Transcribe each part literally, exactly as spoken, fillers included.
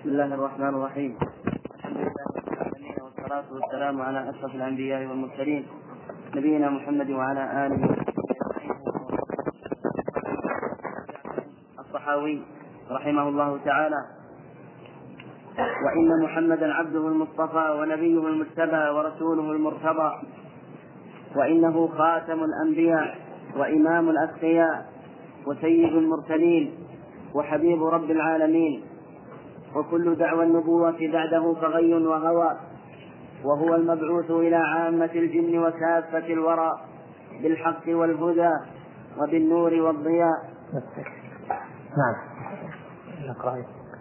بسم الله الرحمن الرحيم. الحمد لله رب العالمين، والصلاة والسلام على أشرف الأنبياء والمرسلين نبينا محمد وعلى آله وصحبه. الصحاوي رحمه الله تعالى: وإن محمدا عبده المصطفى ونبيه المجتبى ورسوله المرتضى، وإنه خاتم الأنبياء وإمام الأتقياء وسيد المرسلين وحبيب رب العالمين، وكل دعوى النبوة بعده فغي وهوى، وهو المبعوث إلى عامة الجن وكافة الورى بالحق والهدى وبالنور والضياء. نعم. نقرأ.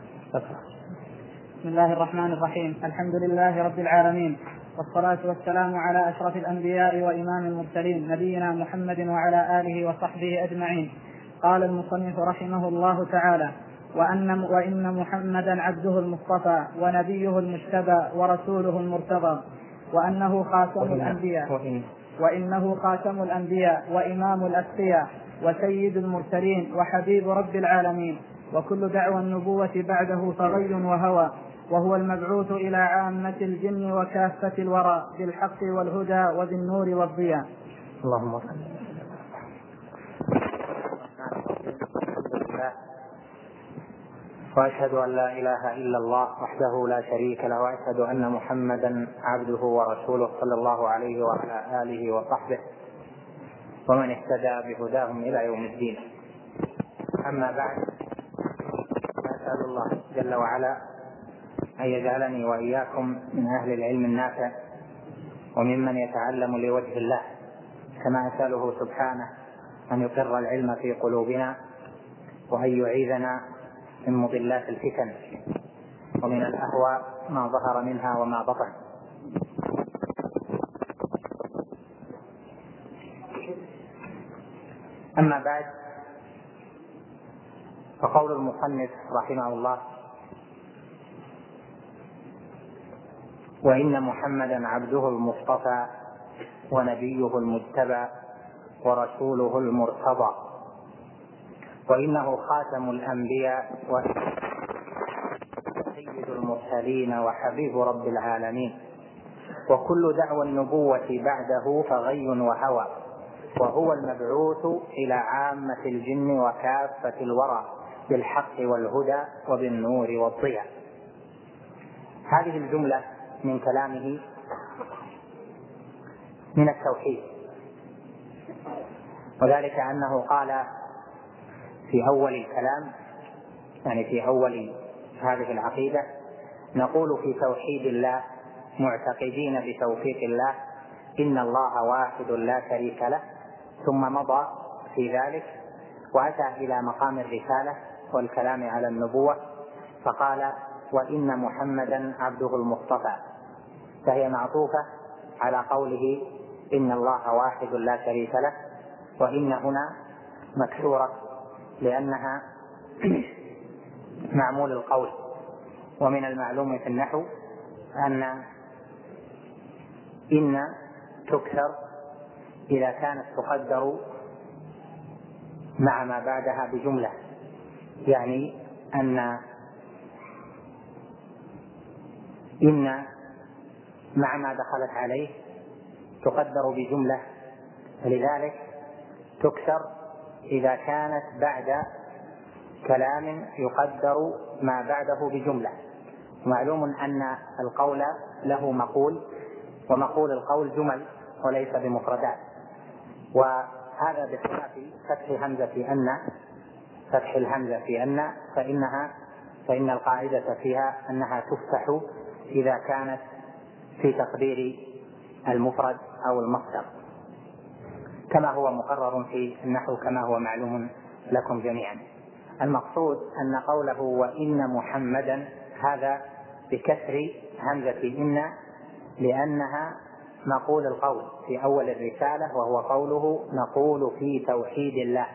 بسم الله الرحمن الرحيم. الحمد لله رب العالمين، والصلاة والسلام على أشرف الأنبياء وإمام المرسلين نبينا محمد وعلى آله وصحبه أجمعين. قال المصنف رحمه الله تعالى: وأن, وإن محمدا عبده المصطفى ونبيه المجتبى ورسوله المرتضى، وأنه خاتم الأنبياء وإن وإنه خاتم الأنبياء وإمام الأتقياء وسيد المرسلين وحبيب رب العالمين، وكل دعوى النبوة بعده فغي وهوى، وهو المبعوث إلى عامة الجن وكافة الورى بالحق والهدى وبالنور والضياء. اللهم صل وأشهد أن لا إله إلا الله وحده لا شريك له، وأشهد أن محمدا عبده ورسوله صلى الله عليه وعلى آله وصحبه ومن اهتدى بهداهم إلى يوم الدين. أما بعد، أسأل الله جل وعلا أن يجعلني وإياكم من أهل العلم النافع وممن يتعلم لوجه الله، كما أسأله سبحانه أن يقر العلم في قلوبنا وأن يعيذنا من مضلات الفتن ومن الأهواء ما ظهر منها وما بطن. أما بعد، فقول المصنف رحمه الله: وإن محمدا عبده المصطفى ونبيه المجتبى ورسوله المرتضى، وإنه خاتم الأنبياء وسيد المرسلين وحبيب رب العالمين، وكل دعوى النبوة بعده فغي وهوى، وهو المبعوث إلى عامة الجن وكافة الورى بالحق والهدى وبالنور والضياء. هذه الجملة من كلامه من التوحيد، وذلك أنه قال في أول الكلام، يعني في أول هذه العقيدة: نقول في توحيد الله معتقدين بتوفيق الله إن الله واحد لا شريك له. ثم مضى في ذلك وأتى إلى مقام الرسالة والكلام على النبوة فقال: وإن محمدا عبده المصطفى، فهي معطوفة على قوله إن الله واحد لا شريك له، وإن هنا مكسورة لأنها معمول القول. ومن المعلوم في النحو أن إن تكسر إذا كانت تقدر مع ما بعدها بجملة، يعني أن إن مع ما دخلت عليه تقدر بجملة، لذلك تكسر إذا كانت بعد كلام يقدر ما بعده بجملة. معلوم أن القول له مقول، ومقول القول جمل وليس بمفردات، وهذا بخلاف فتح همزة في أن فتح الهمزة في أن فإنها فإن القاعدة فيها أنها تفتح إذا كانت في تقدير المفرد أو المصدر، كما هو مقرر في النحو كما هو معلوم لكم جميعا. المقصود أن قوله وإن محمدا هذا بكسر همزة إن، لأنها مقول القول في أول الرسالة، وهو قوله نقول في توحيد الله.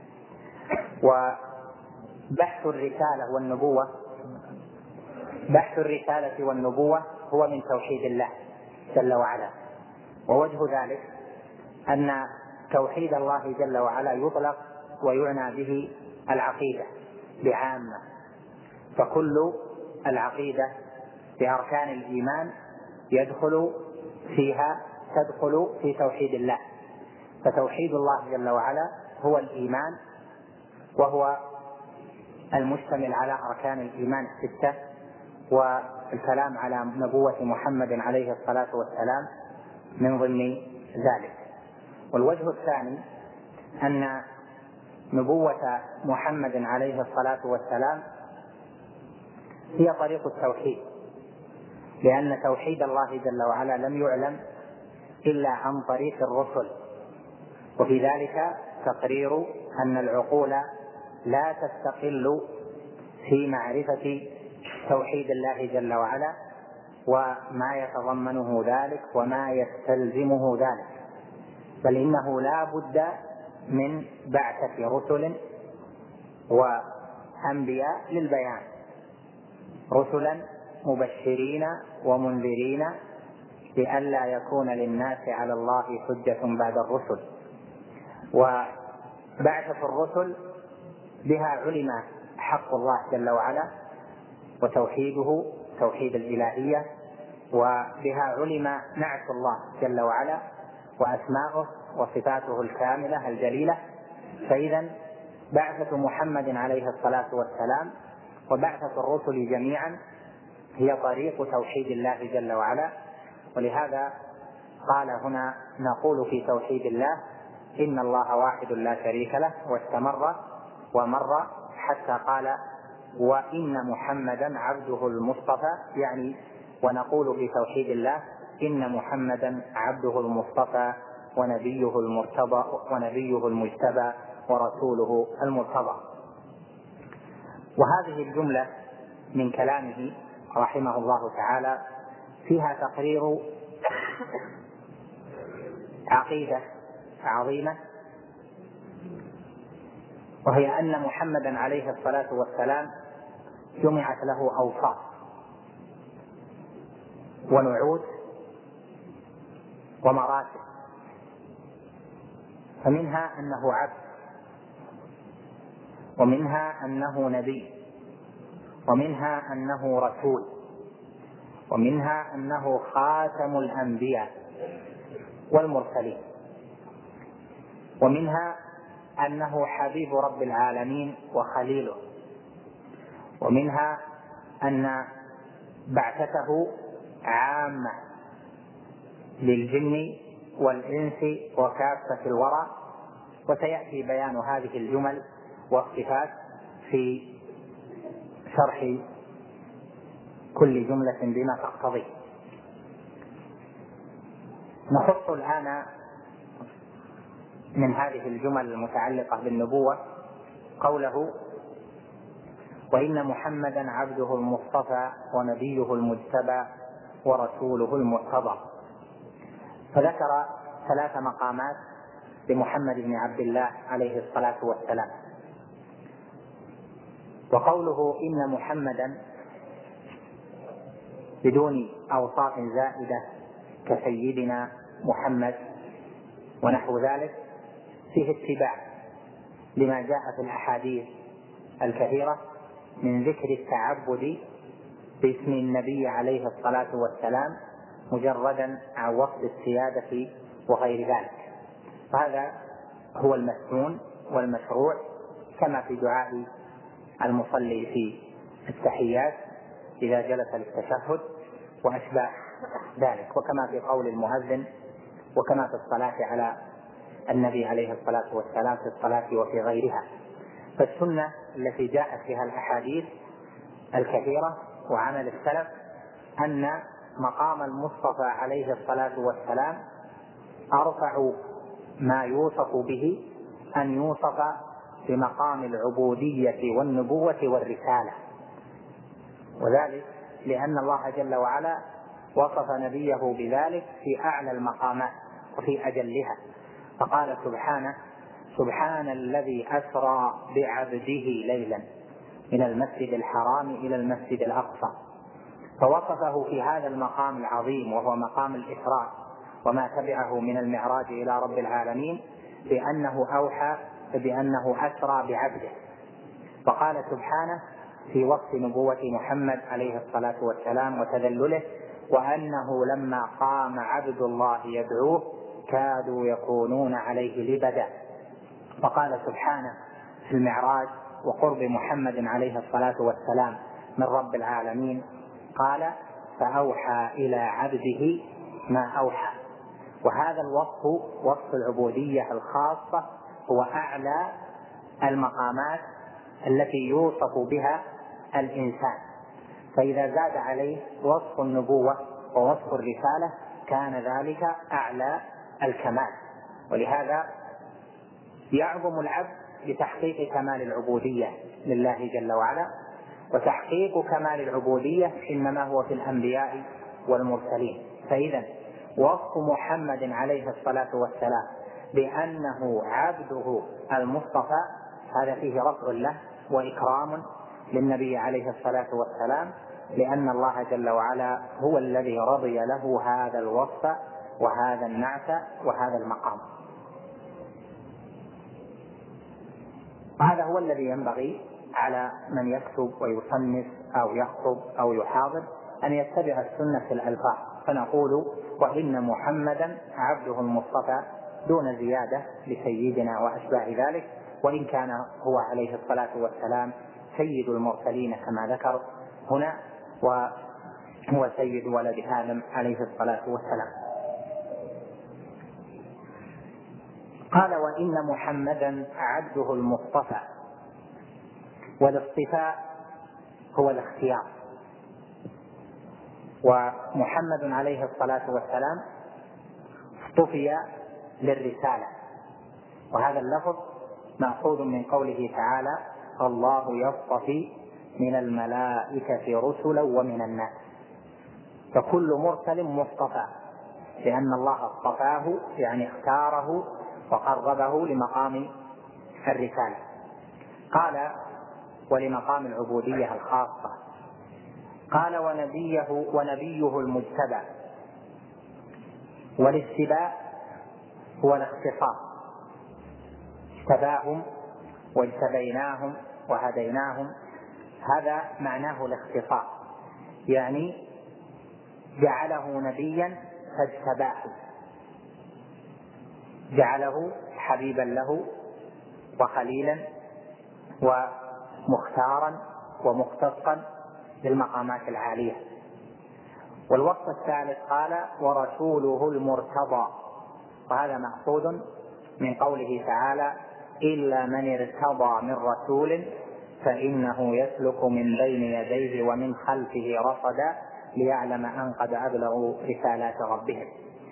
وبحث الرسالة والنبوة بحث الرسالة والنبوة هو من توحيد الله جل وعلا، ووجه ذلك أن توحيد الله جل وعلا يطلق ويعنى به العقيدة بعامة، فكل العقيدة بأركان الإيمان يدخل فيها تدخل في توحيد الله. فتوحيد الله جل وعلا هو الإيمان، وهو المشتمل على أركان الإيمان الستة، والكلام على نبوة محمد عليه الصلاة والسلام من ضمن ذلك. والوجه الثاني أن نبوة محمد عليه الصلاة والسلام هي طريق التوحيد، لأن توحيد الله جل وعلا لم يعلم إلا عن طريق الرسل، وفي ذلك تقرير أن العقول لا تستقل في معرفة توحيد الله جل وعلا وما يتضمنه ذلك وما يستلزمه ذلك، بل إنه لا بد من بعثة رسل وأنبياء للبيان، رسلا مبشرين ومنذرين لئلا يكون للناس على الله حجة بعد الرسل. وبعثة الرسل بها علم حق الله جل وعلا وتوحيده توحيد الإلهية، وبها علم نعت الله جل وعلا وأسماؤه وصفاته الكاملة الجليلة. فإذا بعثة محمد عليه الصلاة والسلام وبعثة الرسل جميعا هي طريق توحيد الله جل وعلا. ولهذا قال هنا نقول في توحيد الله إن الله واحد لا شريك له، واستمر ومر حتى قال وإن محمدا عبده المصطفى، يعني ونقول في توحيد الله إن محمدا عبده المصطفى ونبيه المرتضى ونبيه المجتبى ورسوله المرتضى. وهذه الجملة من كلامه رحمه الله تعالى فيها تقرير عقيدة عظيمة، وهي أن محمدا عليه الصلاة والسلام جمعت له أوصاف ونعوت ومراتب، فمنها أنه عبد، ومنها أنه نبي، ومنها أنه رسول، ومنها أنه خاتم الأنبياء والمرسلين، ومنها أنه حبيب رب العالمين وخليله، ومنها أن بعثته عامة للجن والإنس وكافة الورى. وسيأتي بيان هذه الجمل والصفات في شرح كل جملة بما تقتضي. نخص الآن من هذه الجمل المتعلقة بالنبوة قوله وإن محمدا عبده المصطفى ونبيه المجتبى ورسوله المرتضى. فذكر ثلاث مقامات لمحمد بن عبد الله عليه الصلاة والسلام. وقوله إن محمدا بدون أوصاف زائدة كسيدنا محمد ونحو ذلك فيه اتباع لما جاء في الأحاديث الكثيرة من ذكر التعبد باسم النبي عليه الصلاة والسلام مجردا عن وصف السيادة وغير ذلك. فهذا هو المسنون والمشروع كما في دعاء المصلي في التحيات إذا جلس للتشهد وأشباه ذلك، وكما في قول المؤذن، وكما في الصلاة على النبي عليه الصلاة والسلام في الصلاة وفي غيرها. فالسنة التي جاءت فيها الأحاديث الكثيرة وعمل السلف أن مقام المصطفى عليه الصلاة والسلام أرفع ما يوصف به أن يوصف بمقام العبودية والنبوة والرسالة، وذلك لأن الله جل وعلا وصف نبيه بذلك في أعلى المقامات وفي أجلها، فقال سبحانه سبحان الذي أسرى بعبده ليلا من المسجد الحرام إلى المسجد الأقصى، فوصفه في هذا المقام العظيم وهو مقام الإسراء وما تبعه من المعراج إلى رب العالمين بأنه أوحى بأنه أسرى بعبده. وقال سبحانه في وصف نبوة محمد عليه الصلاة والسلام وتذلله، وأنه لما قام عبد الله يدعوه كادوا يكونون عليه لبدا. فقال سبحانه في المعراج وقرب محمد عليه الصلاة والسلام من رب العالمين، قال فأوحى إلى عبده ما أوحى. وهذا الوصف وصف العبودية الخاصة هو أعلى المقامات التي يوصف بها الإنسان، فإذا زاد عليه وصف النبوة ووصف الرسالة كان ذلك أعلى الكمال. ولهذا يعظم العبد بتحقيق كمال العبودية لله جل وعلا، وتحقيق كمال العبودية إنما هو في الأنبياء والمرسلين. فإذا وصف محمد عليه الصلاة والسلام بأنه عبده المصطفى هذا فيه رفع له وإكرام للنبي عليه الصلاة والسلام، لأن الله جل وعلا هو الذي رضي له هذا الوصف وهذا النعت وهذا المقام. هذا هو الذي ينبغي على من يكتب ويصنف أو يخطب أو يحاضر أن يتبع السنة في الألفاظ، فنقول وإن محمدا عبده المصطفى دون زيادة لسيدنا وأشباه ذلك، وإن كان هو عليه الصلاة والسلام سيد المرسلين كما ذكر هنا، وهو سيد ولد آدم عليه الصلاة والسلام. قال وإن محمدا عبده المصطفى، والاصطفاء هو الاختيار، ومحمد عليه الصلاة والسلام اصطفي للرسالة، وهذا اللفظ مأخوذ من قوله تعالى الله يصطفي من الملائكة رسلا ومن الناس، فكل مرسل مصطفى لأن الله اصطفاه يعني اختاره وقربه لمقام الرسالة. قال ولمقام العبودية الخاصة. قال ونبيه ونبيه المجتبى، والاجتباء هو الاختصاص، اجتباهم واجتبيناهم وهديناهم، هذا معناه الاختصاص، يعني جعله نبيا فاجتباه، جعله حبيبا له وخليلا ومختارا ومختصا للمقامات العالية. والوصف الثالث قال ورسوله المرتضى، وهذا مأخوذ من قوله تعالى إلا من ارتضى من رسول فإنه يسلك من بين يديه ومن خلفه رصدا ليعلم أن قد أبلغوا رسالات ربهم.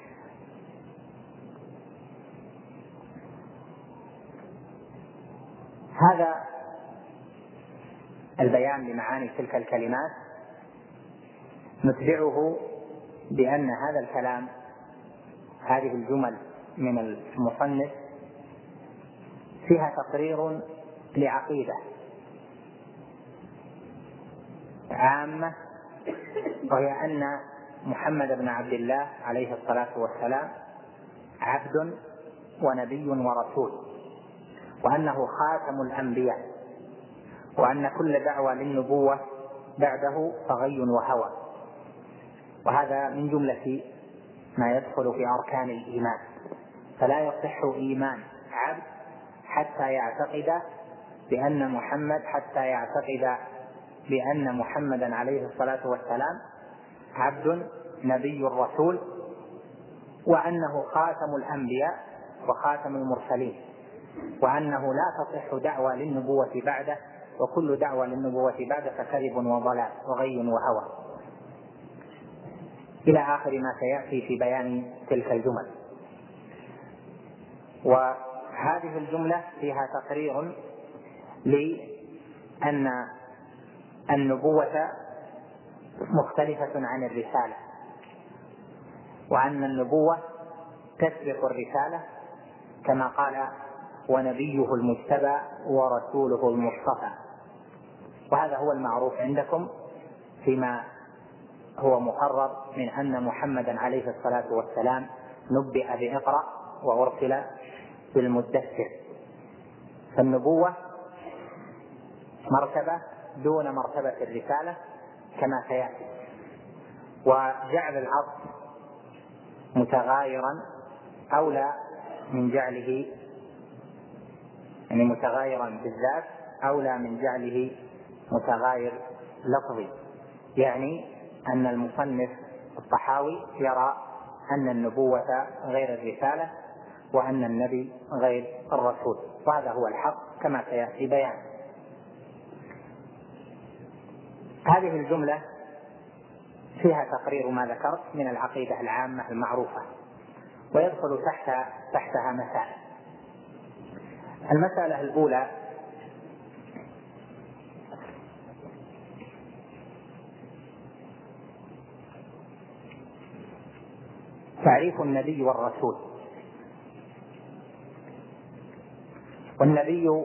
هذا البيان لمعاني تلك الكلمات نتبعه بأن هذا الكلام هذه الجمل من المصنف فيها تقرير لعقيدة عامة، وهي أن محمد بن عبد الله عليه الصلاة والسلام عبد ونبي ورسول، وأنه خاتم الأنبياء، وأن كل دعوة للنبوة بعده فغي وهوى. وهذا من جملة ما يدخل في أركان الإيمان، فلا يصح إيمان عبد حتى يعتقد بأن محمد حتى يعتقد بأن محمدا عليه الصلاة والسلام عبد نبي رسول، وأنه خاتم الأنبياء وخاتم المرسلين، وأنه لا تصح دعوة للنبوة بعده، وكل دعوة للنبوة بعده فكذب وضلال وغي وهوى، إلى آخر ما سيأتي في بيان تلك الجمل. وهذه الجملة فيها تقرير لأن النبوة مختلفة عن الرسالة، وأن النبوة تسبق الرسالة، كما قال ونبيه المجتبى ورسوله المصطفى. وهذا هو المعروف عندكم فيما هو مقرر من أن محمدا عليه الصلاة والسلام نبئ بإقرأ وأرسل بالمدثر. فالنبوة مرتبة دون مرتبة الرسالة كما سيأتي. وجعل العطف متغايرا أولى من جعله، يعني متغايرا بالذات أولى من جعله متغاير لفظي، يعني أن المصنف الطحاوي يرى أن النبوة غير الرسالة وأن النبي غير الرسول، وهذا هو الحق كما سيأتي بيان. هذه الجملة فيها تقرير ما ذكرت من العقيدة العامة المعروفة، ويدخل تحت تحتها مسائل. المسألة الأولى: تعريف النبي والرسول. والنبي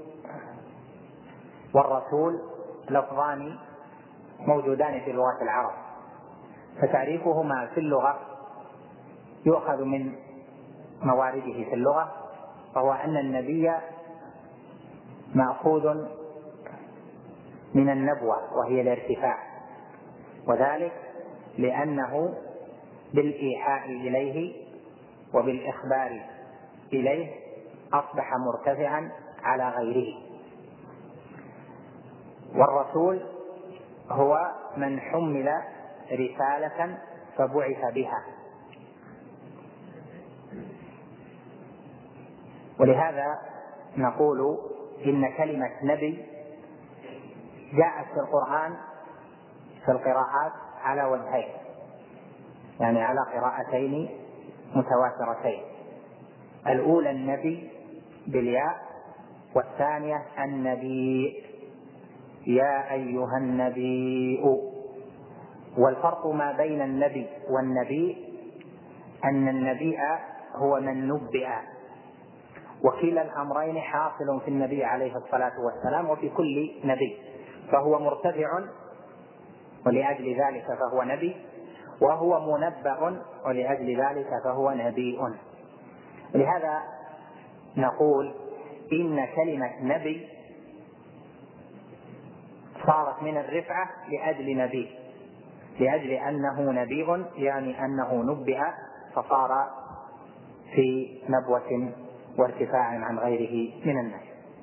والرسول لفظان موجودان في لغة العرب، فتعريفهما في اللغة يؤخذ من موارده في اللغة، وهو أن النبي مأخوذ من النبوة وهي الارتفاع، وذلك لأنه بالإيحاء إليه وبالإخبار إليه أصبح مرتفعا على غيره. والرسول هو من حمل رسالة فبعث بها، ولهذا نقول إن كلمة نبي جاءت في القرآن في القراءات على وجهين، يعني على قراءتين متواترتين: الأولى النبي بالياء، والثانية النبي يا أيها النبي. والفرق ما بين النبي والنبي أن النبي هو من نبئ، وكلا الأمرين حاصل في النبي عليه الصلاة والسلام وفي كل نبي، فهو مرتفع ولأجل ذلك فهو نبي، وهو منبأ ولأجل ذلك فهو نبي. لهذا نقول إن كلمة نبي صارت من الرفعة لأجل نبي، لأجل أنه نبي، يعني أنه نبئ فصار في نبوة وارتفاع عن غيره من الناس.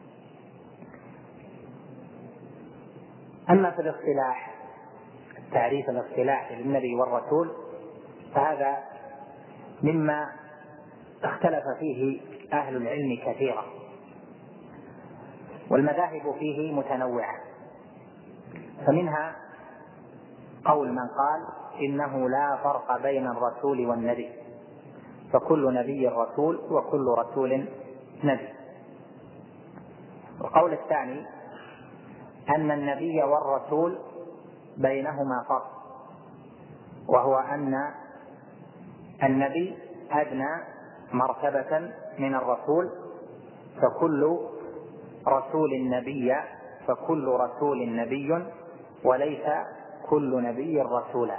أما في الاصطلاح، التعريف الاصطلاحي للنبي والرسول، فهذا مما اختلف فيه أهل العلم كثيرا، والمذاهب فيه متنوعة. فمنها قول من قال إنه لا فرق بين الرسول والنبي، فكل نبي رسول وكل رسول نبي. القول الثاني أن النبي والرسول بينهما فرق، وهو أن النبي أدنى مرتبة من الرسول، فكل رسول نبي فكل رسول نبي وليس كل نبي رسولا.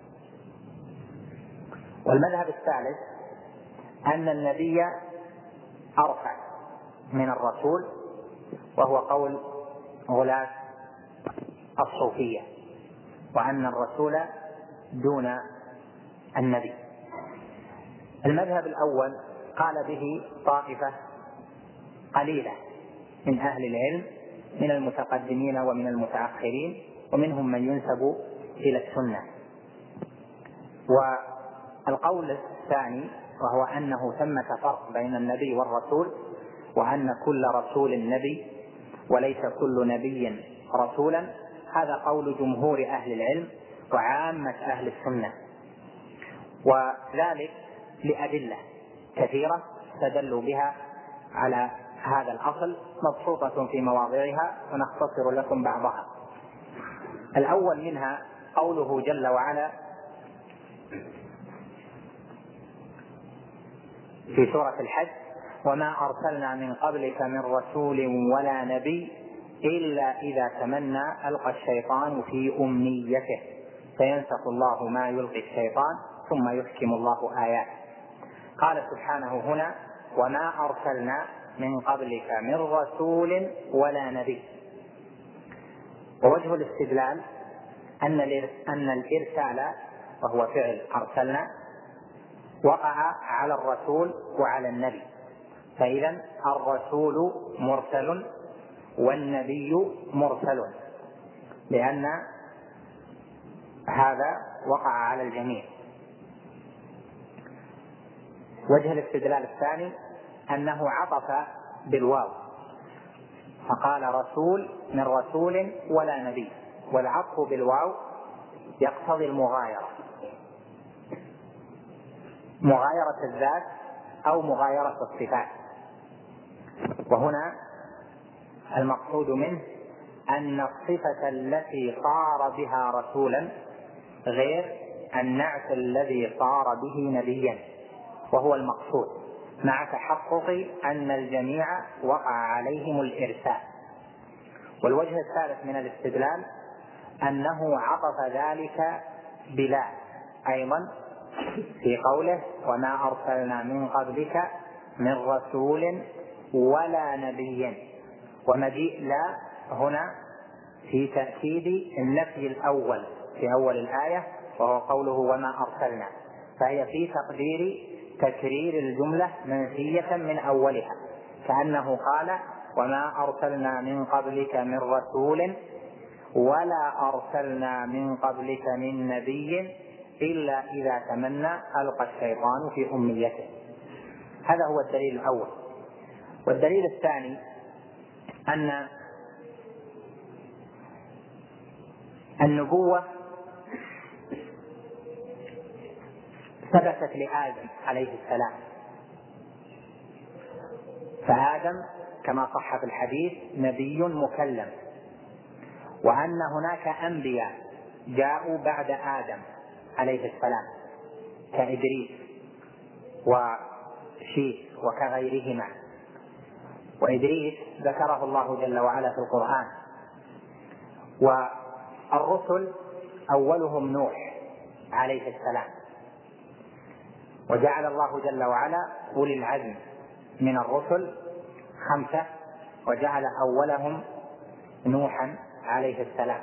والمذهب الثالث أن النبي أرفع من الرسول، وهو قول غلاة الصوفية، وأن الرسول دون النبي. المذهب الأول قال به طائفة قليلة من أهل العلم من المتقدمين ومن المتأخرين، ومنهم من ينسب إلى السنة. والقول الثاني وهو أنه ثمة فرق بين النبي والرسول، وأن كل رسول نبي وليس كل نبي رسولا، هذا قول جمهور أهل العلم وعامة أهل السنة، وذلك لأدلة كثيرة استدلوا بها على هذا الأصل، مبسوطة في مواضعها ونختصر لكم بعضها. الأول منها قوله جل وعلا في سورة الحج: وما أرسلنا من قبلك من رسول ولا نبي إلا إذا تمنى ألقى الشيطان في أمنيته فينسخ الله ما يلقي الشيطان ثم يحكم الله آياته. قال سبحانه هنا: وما أرسلنا من قبلك من رسول ولا نبي. ووجه الاستدلال أن أن الإرسال وهو فعل أرسلنا وقع على الرسول وعلى النبي، فإذا الرسول مرسل والنبي مرسل، لأن هذا وقع على الجميع. وجه الاستدلال الثاني أنه عطف بالواو فقال رسول من رسول ولا نبي، والعطف بالواو يقتضي المغايرة، مغايرة الذات أو مغايرة الصفات. وهنا المقصود منه أن الصفة التي صار بها رسولا غير النعت الذي صار به نبيا، وهو المقصود مع تحقق أن الجميع وقع عليهم الإرسال. والوجه الثالث من الاستدلال أنه عطف ذلك بلا أيضا في قوله وما أرسلنا من قبلك من رسول ولا نبي، ومجيء لا هنا في تأكيد النفي الأول في أول الآية وهو قوله وما أرسلنا، فهي في تقدير تكرير الجملة منفية من أولها، كأنه قال وما أرسلنا من قبلك من رسول ولا أرسلنا من قبلك من نبي إلا إذا تمنى ألقى الشيطان في أمنيته. هذا هو الدليل الأول. والدليل الثاني أن النبوة ثبتت لآدم عليه السلام، فآدم كما صح في الحديث نبي مكلم، وأن هناك أنبياء جاءوا بعد آدم عليه السلام كإدريس وشيث وكغيرهما. وإدريس ذكره الله جل وعلا في القرآن. والرسل أولهم نوح عليه السلام، وجعل الله جل وعلا أولي العزم من الرسل خمسة وجعل أولهم نوحا عليه السلام.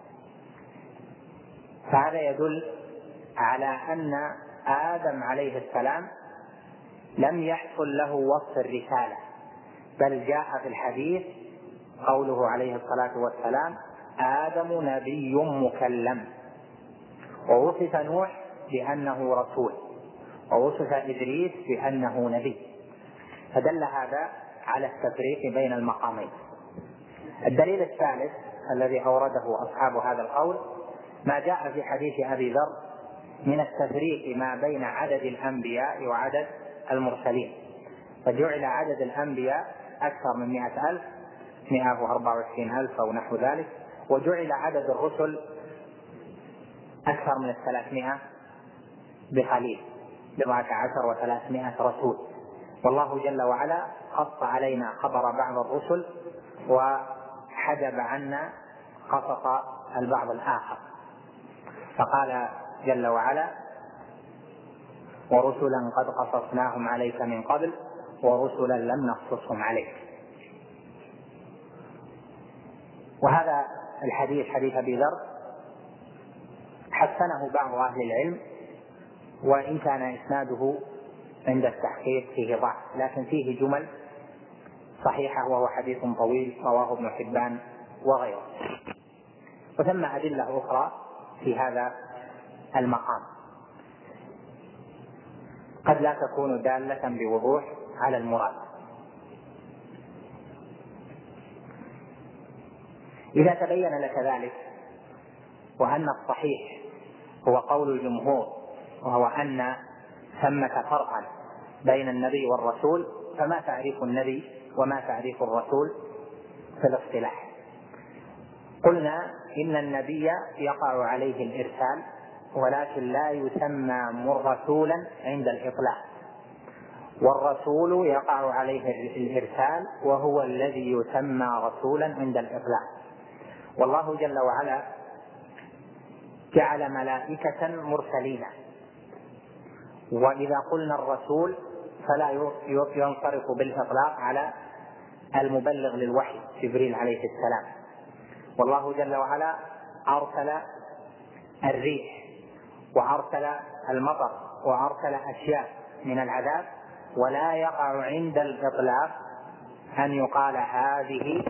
فهذا يدل على أن آدم عليه السلام لم يحصل له وصف الرسالة، بل جاء في الحديث قوله عليه الصلاة والسلام آدم نبي مكلم، ووصف نوح بأنه رسول، ووصف إدريس بأنه نبي، فدل هذا على التفريق بين المقامين. الدليل الثالث الذي أورده أصحاب هذا القول ما جاء في حديث أبي ذر من التفريق ما بين عدد الأنبياء وعدد المرسلين، فجعل عدد الأنبياء أكثر من مئة ألف مئة وأربعة وعشرين ألف أو نحو ذلك، وجعل عدد الرسل أكثر من الثلاثمائة بقليل بضعة عشر وثلاثمائة رسول. والله جل وعلا قص علينا خبر بعض الرسل وحجب عنا قصص البعض الآخر، فقال جل وعلا ورسلا قد قصصناهم عليك من قبل ورسلا لم نقصصهم عليك. وهذا الحديث حديث أبي ذر حسنه بعض أهل العلم، وإن كان إسناده عند التحقيق فيه ضعف، لكن فيه جمل صحيحة وهو حديث طويل رواه ابن حبان وغيره. وثم أدلة أخرى في هذا المقام قد لا تكون دالة بوضوح على المراد. إذا تبين لك ذلك وأن الصحيح هو قول الجمهور وهو أن ثمة فرقا بين النبي والرسول، فما تعريف النبي وما تعريف الرسول في الاصطلاح؟ قلنا إن النبي يقع عليه الإرسال ولكن لا يسمى رسولا عند الإطلاق، والرسول يقع عليه الإرسال وهو الذي يسمى رسولا عند الإطلاق. والله جل وعلا جعل ملائكة مرسلين، وإذا قلنا الرسول فلا ينصرف بالإطلاق على المبلغ للوحي جبريل عليه السلام، والله جل وعلا أرسل الريح وأرسل المطر وأرسل أشياء من العذاب، ولا يقع عند الإطلاق أن يقال هذه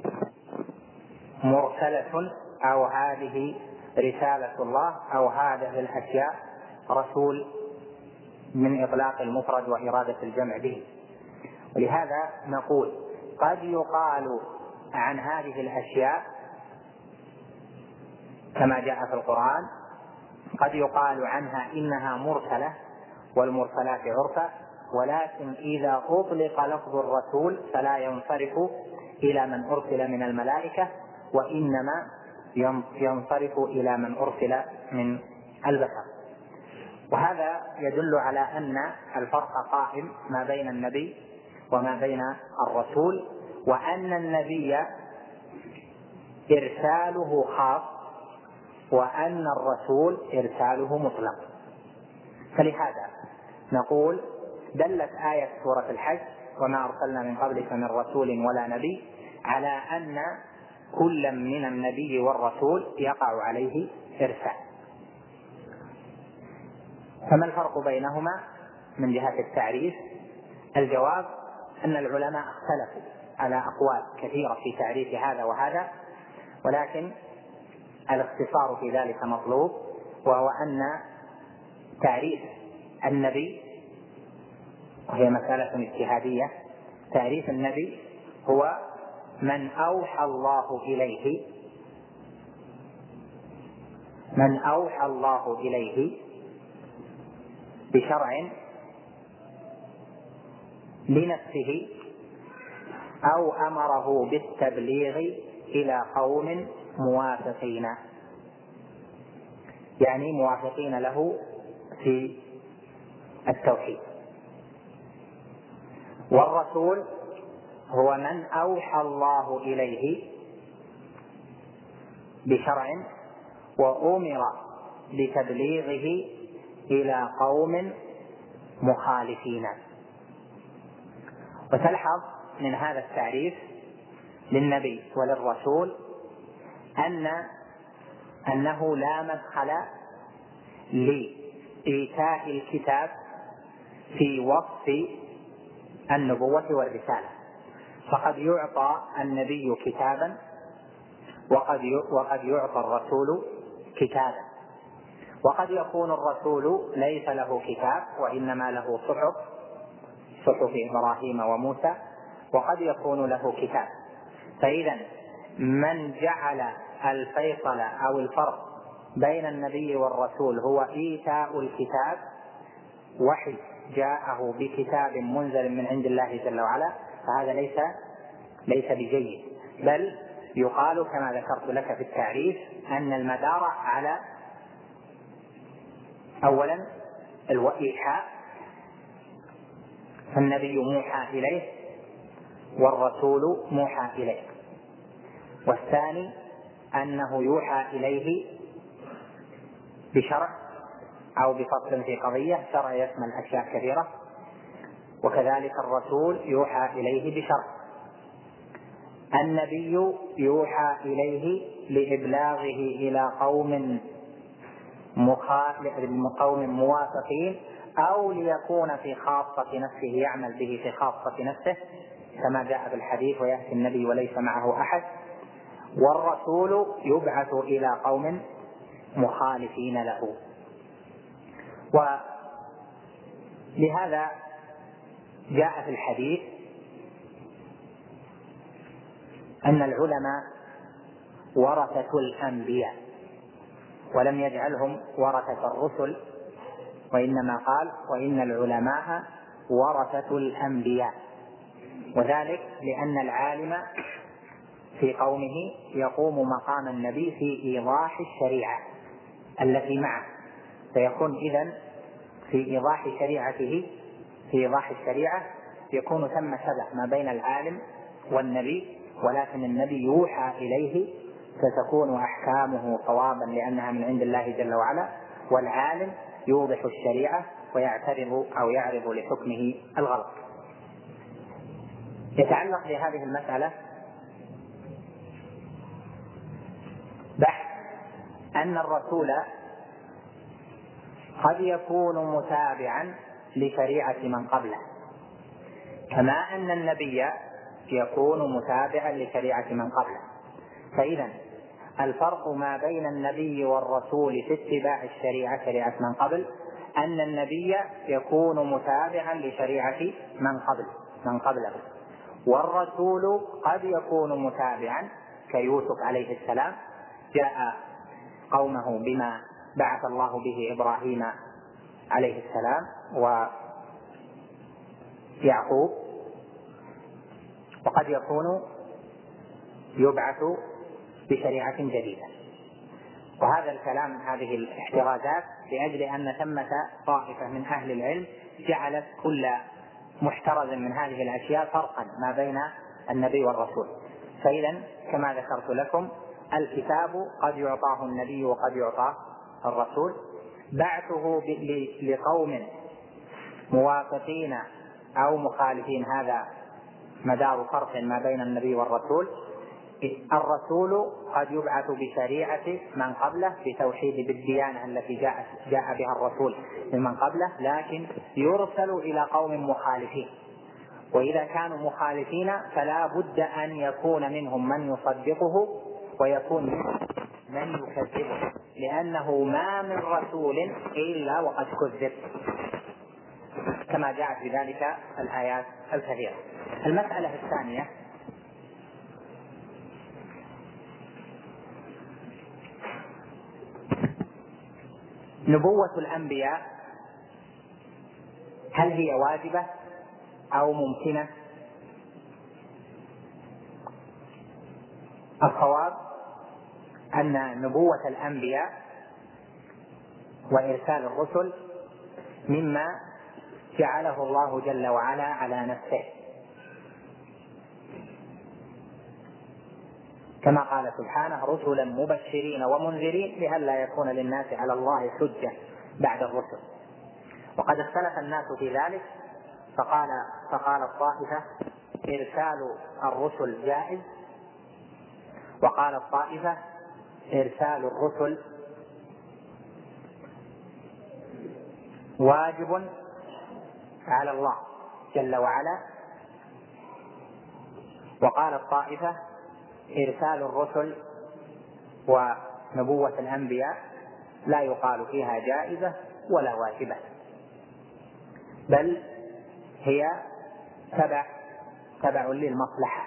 مرسلة أو هذه رسالة الله أو هذه الأشياء رسول من إطلاق المفرد وإرادة الجمع به. ولهذا نقول قد يقال عن هذه الأشياء كما جاء في القرآن، قد يقال عنها إنها مرسلة والمرسلات عرفا، ولكن إذا أطلق لفظ الرسول فلا ينصرف إلى من أرسل من الملائكة، وإنما ينصرف إلى من أرسل من البشر. وهذا يدل على أن الفرق قائم ما بين النبي وما بين الرسول، وأن النبي إرساله خاص وأن الرسول إرساله مطلق. فلهذا نقول دلت آية سورة الحج وما أرسلنا من قبلك من رسول ولا نبي على أن كل من النبي والرسول يقع عليه إرسال. فما الفرق بينهما من جهة التعريف؟ الجواب أن العلماء اختلفوا على أقوال كثيرة في تعريف هذا وهذا، ولكن الاختصار في ذلك مطلوب، وهو أن تعريف النبي، وهي مسألة اجتهادية، تعريف النبي هو من أوحى الله إليه من أوحى الله إليه بشرع لنفسه أو أمره بالتبليغ إلى قوم موافقين، يعني موافقين له في التوحيد. والرسول هو من أوحى الله إليه بشرع وأمر بتبليغه إلى قوم مخالفين. وتلحظ من هذا التعريف للنبي وللرسول أن أنه لا مدخل لإيتاء الكتاب في وصف النبوة والرسالة، فقد يعطى النبي كتابا وقد وقد يعطى الرسول كتابا، وقد يكون الرسول ليس له كتاب وإنما له صحف صحف إبراهيم وموسى، وقد يكون له كتاب. فإذا من جعل الفيصل أو الفرق بين النبي والرسول هو إيتاء الكتاب، وحي جاءه بكتاب منزل من عند الله جل وعلا، فهذا ليس ليس بجيد، بل يقال كما ذكرت لك في التعريف أن المدار على أولا الإيحاء، فالنبي موحى إليه والرسول موحى إليه، والثاني أنه يوحى إليه بشرع أو بفصل في قضية، شرع يشمل أشياء كثيرة، وكذلك الرسول يوحى إليه بشرع. النبي يوحى إليه لإبلاغه إلى قوم قوم موافقين، أو ليكون في خاصة نفسه يعمل به في خاصة نفسه كما جاء في الحديث ويأتي النبي وليس معه أحد. والرسول يبعث إلى قوم مخالفين له. ولهذا جاء في الحديث أن العلماء ورثة الأنبياء، ولم يجعلهم ورثة الرسل، وإنما قال وإن العلماء ورثة الأنبياء، وذلك لأن العالم في قومه يقوم مقام النبي في إيضاح الشريعة التي معه، فيكون إذن في إيضاح شريعته في إيضاح الشريعة يكون ثم شبه ما بين العالم والنبي، ولكن النبي يوحى إليه فتكون أحكامه صوابا لأنها من عند الله جل وعلا، والعالم يوضح الشريعة ويعترض أو يعرض لحكمه الغلط. يتعلق بهذه المسألة بحث أن الرسول قد يكون متابعا لشريعة من قبله، كما أن النبي يكون متابعا لشريعة من قبله. فإذا الفرق ما بين النبي والرسول في اتباع الشريعة شريعة من قبل أن النبي يكون متابعا لشريعة من قبل من قبله، والرسول قد يكون متابعا كيوسف عليه السلام جاء قومه بما بعث الله به إبراهيم عليه السلام ويعقوب، وقد يكون يبعث بشريعة جديدة. وهذا الكلام هذه الاحترازات لأجل أن ثمة طائفة من أهل العلم جعلت كل محترز من هذه الأشياء فرقا ما بين النبي والرسول. فإذا كما ذكرت لكم الكتاب قد يعطاه النبي وقد يعطاه الرسول، بعثه لقوم موافقين أو مخالفين هذا مدار فرق ما بين النبي والرسول. الرسول قد يبعث بشريعة من قبله بتوحيد بالديانة التي جاء, جاء بها الرسول من قبله، لكن يرسل إلى قوم مخالفين، وإذا كانوا مخالفين فلا بد أن يكون منهم من يصدقه ويكون منهم من يكذبه، لأنه ما من رسول إلا وقد كذب، كما جاءت في ذلك الآيات الكثيرة. المسألة الثانية نبوة الأنبياء، هل هي واجبة أو ممكنة؟ الصواب أن نبوة الأنبياء وإرسال الرسل مما جعله الله جل وعلا على نفسه، كما قال سبحانه: رسلا مبشرين ومنذرين لئلا يكون للناس على الله حجة بعد الرسل. وقد اختلف الناس في ذلك، فقال فقال الطائفة إرسال الرسل جائز، وقال الطائفة إرسال الرسل واجب على الله جل وعلا، وقال الطائفة إرسال الرسل ونبوة الأنبياء لا يقال فيها جائزة ولا واجبة، بل هي تبع تبع للمصلحة.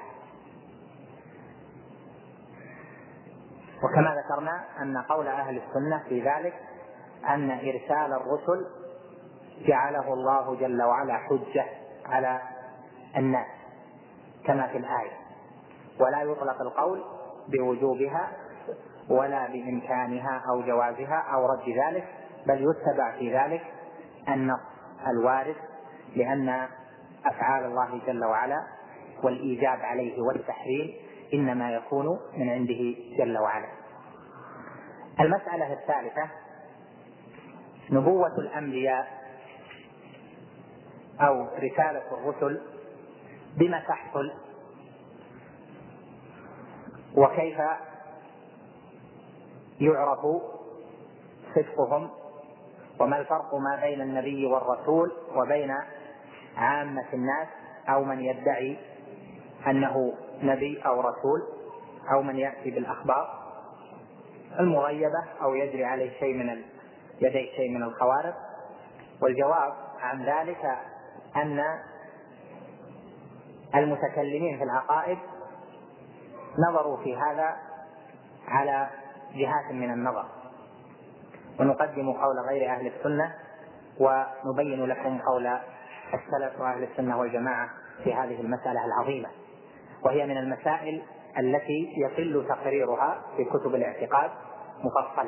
وكما ذكرنا أن قول أهل السنة في ذلك أن إرسال الرسل جعله الله جل وعلا حجة على الناس كما في الآية، ولا يطلق القول بوجوبها ولا بإمكانها أو جوازها أو رد ذلك، بل يتبع في ذلك النص الوارد، لأن أفعال الله جل وعلا والإيجاب عليه والتحريم إنما يكون من عنده جل وعلا. المسألة الثالثة نبوة الأنبياء أو رسالة الرسل بما تحصل وكيف يعرف صدقهم، وما الفرق ما بين النبي والرسول وبين عامة الناس أو من يدعي أنه نبي أو رسول أو من يأتي بالأخبار المغيبة أو يجري عليه شيء من يديه شيء من الخوارق. والجواب عن ذلك أن المتكلمين في العقائد نظروا في هذا على جهات من النظر، ونقدم قول غير أهل السنة ونبين لكم قول السلف وأهل السنة والجماعة في هذه المسألة العظيمة، وهي من المسائل التي يقل تقريرها في كتب الاعتقاد مفصلة.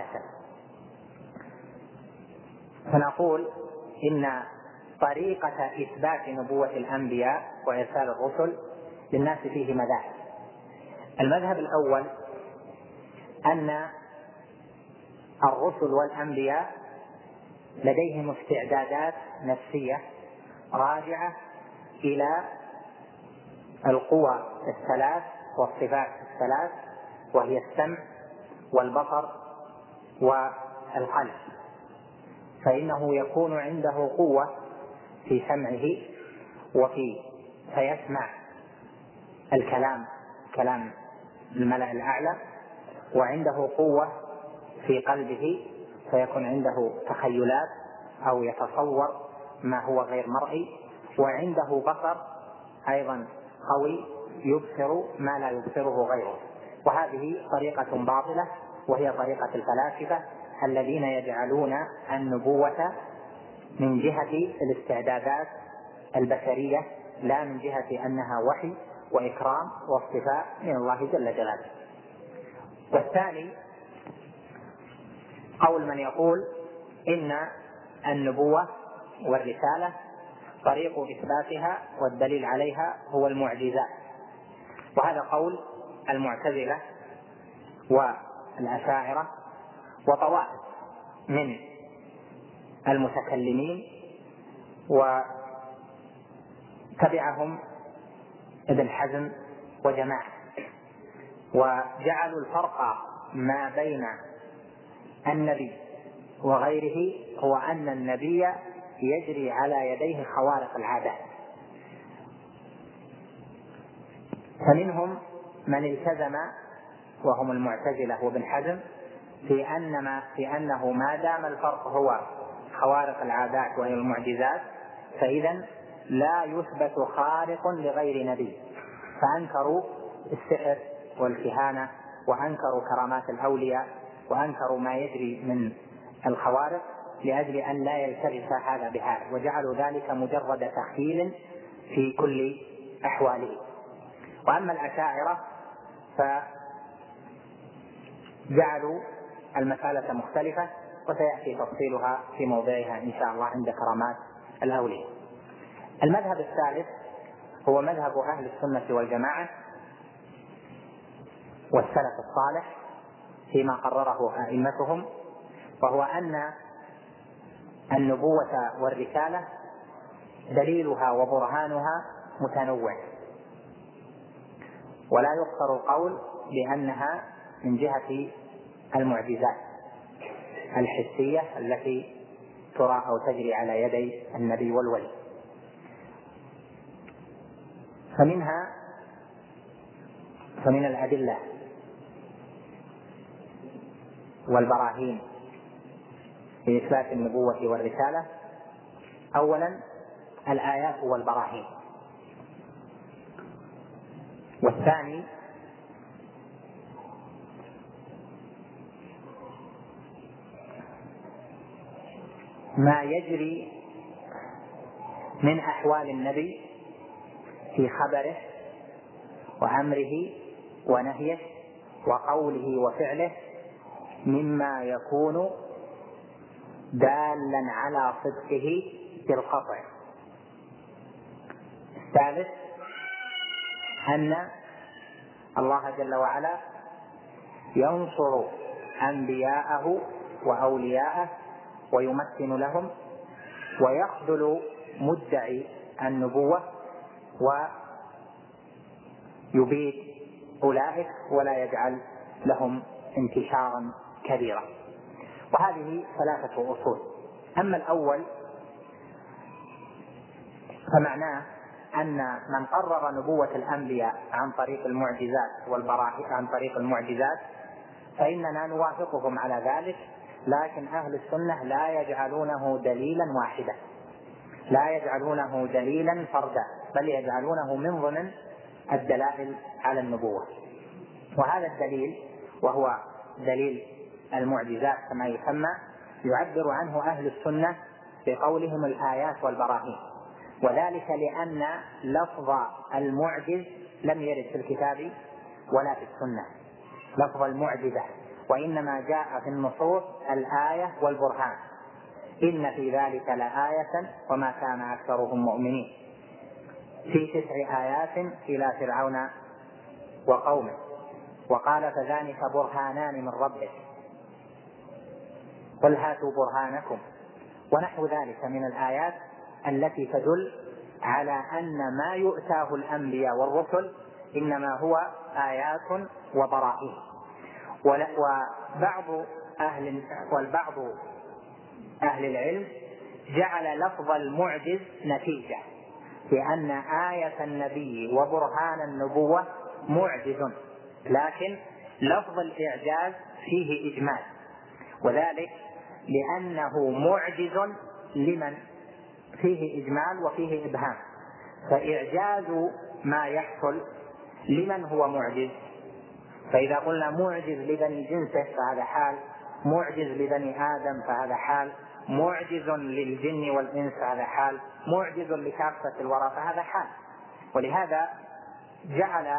فنقول إن طريقة إثبات نبوة الأنبياء وإرسال الرسل للناس فيه مذاهب. المذهب الأول أن الرسل والأنبياء لديهم استعدادات نفسية راجعة إلى القوى الثلاث والصفات الثلاث، وهي السمع والبصر والقلب، فإنه يكون عنده قوة في سمعه وفي فيسمع الكلام كلام الملأ الأعلى، وعنده قوة في قلبه فيكون عنده تخيلات أو يتصور ما هو غير مرئي، وعنده بصر أيضا قوي يبصر ما لا يبصره غيره. وهذه طريقة باطلة، وهي طريقة الفلاسفة الذين يجعلون النبوة من جهة الاستعدادات البشرية لا من جهة أنها وحي وإكرام واصطفاء من الله جل جلاله. والثاني قول من يقول إن النبوة والرسالة طريق إثباتها والدليل عليها هو المعجزات، وهذا قول المعتزلة والأشاعرة وطوائف من المتكلمين، وتبعهم ابن حزم وجماعة، وجعلوا الفرق ما بين النبي وغيره هو أن النبي يجري على يديه خوارق العادات. فمنهم من التزم وهم المعتزلة وابن حزم في أن ما في أنه ما دام الفرق هو خوارق العادات وهي المعجزات فإذا لا يثبت خارق لغير نبي، فأنكروا السحر والكهانة وأنكروا كرامات الأولياء وأنكروا ما يجري من الخوارق لأجل أن لا يلتبس هذا بهذا، وجعلوا ذلك مجرد تخيل في كل أحواله. وأما الأشاعرة فجعلوا المسألة مختلفة، وسيأتي تفصيلها في موضعها إن شاء الله عند كرامات الأولياء. المذهب الثالث هو مذهب أهل السنة والجماعة والسلف الصالح فيما قرره أئمتهم، وهو أن النبوة والرسالة دليلها وبرهانها متنوع، ولا يقصر القول بأنها من جهة المعجزات الحسية التي ترى أو تجري على يدي النبي والولي. فمنها فمن الأدلة والبراهين في إثبات النبوة والرسالة أولا الآيات والبراهين، والثاني ما يجري من أحوال النبي في خبره وأمره ونهيه وقوله وفعله مما يكون دالا على صدقه بالقطع. الثالث أن الله جل وعلا ينصر أنبياءه وأولياءه ويمكن لهم ويخذل مدعي النبوة ويبيد أولئك ولا يجعل لهم انتشارا كبيرا. وهذه ثلاثة أصول. أما الأول فمعناه أن من قرر نبوة الأنبياء عن طريق المعجزات والبراهين عن طريق المعجزات فإننا نوافقهم على ذلك، لكن أهل السنة لا يجعلونه دليلا واحدا، لا يجعلونه دليلا فردا، بل يجعلونه من ضمن الدلائل على النبوة. وهذا الدليل وهو دليل المعجزات كما يسمى يعبر عنه أهل السنة بقولهم الآيات والبراهين، وذلك لأن لفظ المعجز لم يرد في الكتاب ولا في السنة لفظ المعجزة، وإنما جاء في النصوص الآية والبرهان. إن في ذلك لآية وما كان أكثرهم مؤمنين في تسع آيات إلى فرعون وقومه، وقال فذلك برهانان من ربك قل هاتوا برهانكم، ونحو ذلك من الآيات التي تدل على أن ما يؤتاه الأنبياء والرسل إنما هو آيات وبراهين. وبعض أهل والبعض أهل العلم جعل لفظ المعجز نتيجة، لأن آية النبي وبرهان النبوة معجز، لكن لفظ الإعجاز فيه إجمال، وذلك لأنه معجز لمن فيه إجمال وفيه إبهام. فإعجاز ما يحصل لمن هو معجز، فإذا قلنا معجز لبني جنسه فهذا حال، معجز لبني آدم فهذا حال، معجز للجن والإنس فهذا حال، معجز لكافة الورى فهذا حال. ولهذا جعل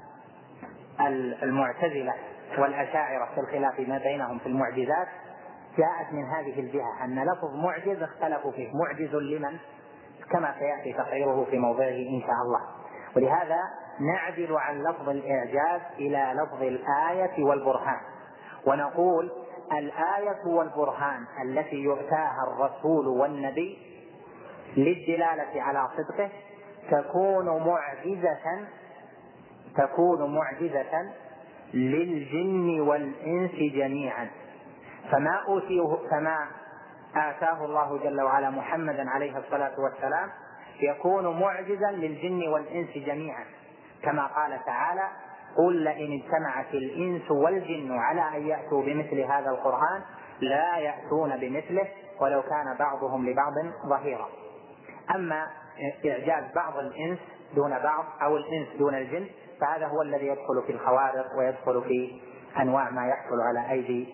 المعتزلة والأشاعرة في الخلاف ما بينهم في المعجزات جاءت من هذه الجهة، أن لفظ معجز اختلفوا فيه، معجز لمن، كما سيأتي تقريره في موضعه إن شاء الله. ولهذا نعدل عن لفظ الإعجاز إلى لفظ الآية والبرهان، ونقول الآية والبرهان التي يؤتاها الرسول والنبي للدلالة على صدقه تكون معجزة تكون معجزة للجن والإنس جميعا. فما أوتيه فما آتاه الله جل وعلا محمدا عليه الصلاة والسلام يكون معجزا للجن والإنس جميعا، كما قال تعالى: قل لئن اجتمعت الإنس والجن على أن يأتوا بمثل هذا القرآن لا يأتون بمثله ولو كان بعضهم لبعض ظهيرا. أما إعجاز بعض الإنس دون بعض أو الإنس دون الجن فهذا هو الذي يدخل في الخوارق ويدخل في أنواع ما يحصل على أيدي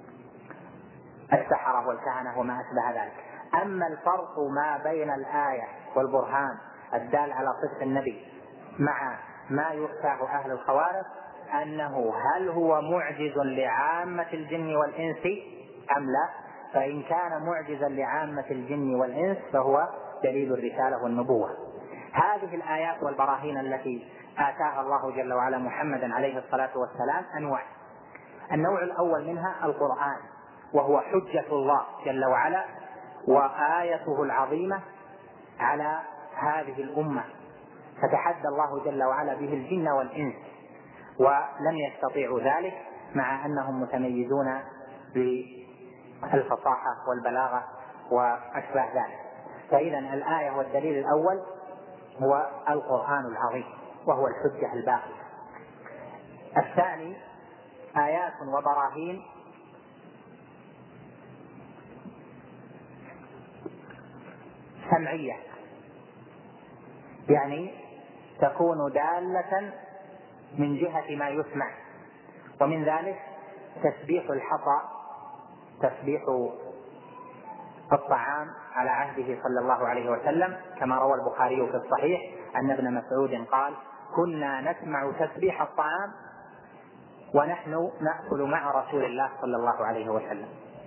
السحرة والكهنة وما أشبه ذلك. أما الفرق ما بين الآية والبرهان الدال على صدق النبي مع ما يؤتاه أهل الخوارق أنه هل هو معجز لعامة الجن والإنس أم لا؟ فإن كان معجزا لعامة الجن والإنس فهو دليل الرسالة والنبوة. هذه الآيات والبراهين التي آتاها الله جل وعلا محمدا عليه الصلاة والسلام أنواع. النوع الأول منها القرآن، وهو حجة الله جل وعلا وآيته العظيمة على هذه الأمة، فتحدى الله جل وعلا به الجن والإنس ولم يستطيعوا ذلك مع أنهم متميزون بالفصاحة والبلاغة وأشباه ذلك. فإذا الآية والدليل الأول هو القرآن العظيم وهو الحجة الباقية. الثاني آيات وبراهين سمعية، يعني تكون دالة من جهة ما يسمع، ومن ذلك تسبيح الحصى، تسبيح الطعام على عهده صلى الله عليه وسلم، كما روى البخاري في الصحيح أن ابن مسعود قال: كنا نسمع تسبيح الطعام ونحن نأكل مع رسول الله صلى الله عليه وسلم.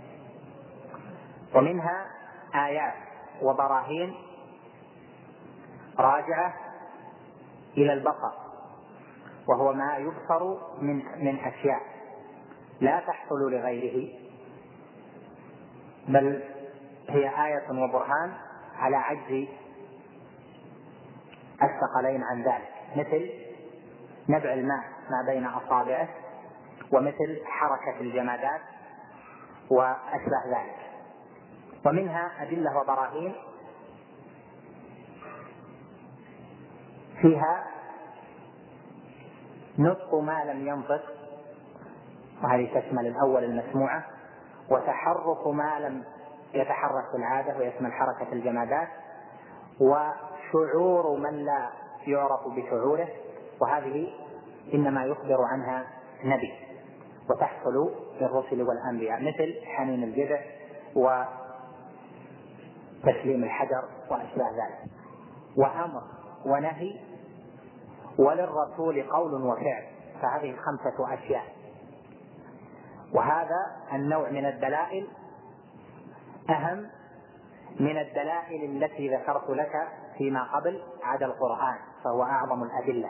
ومنها آيات وبراهين راجعة إلى البصر، وهو ما يبصر من من أشياء لا تحصل لغيره، بل هي آية وبرهان على عجز الثقلين عن ذلك، مثل نبع الماء ما بين أصابعه، ومثل حركة الجمادات وأشباه ذلك. ومنها أدلة وبراهين فيها نطق ما لم ينطق، وهذه تشمل الأول المسموعة، وتحرك ما لم يتحرك في العادة ويشمل حركة الجمادات، وشعور من لا يعرف بشعوره، وهذه إنما يخبر عنها نبي وتحصل للرسل والأنبياء، مثل حنين الجذع وتسليم الحجر وأشباه ذلك. وأمر ونهي وللرسول قول وفعل، فهذه خمسة أشياء. وهذا النوع من الدلائل أهم من الدلائل التي ذكرت لك فيما قبل عدا القرآن، فهو أعظم الأدلة.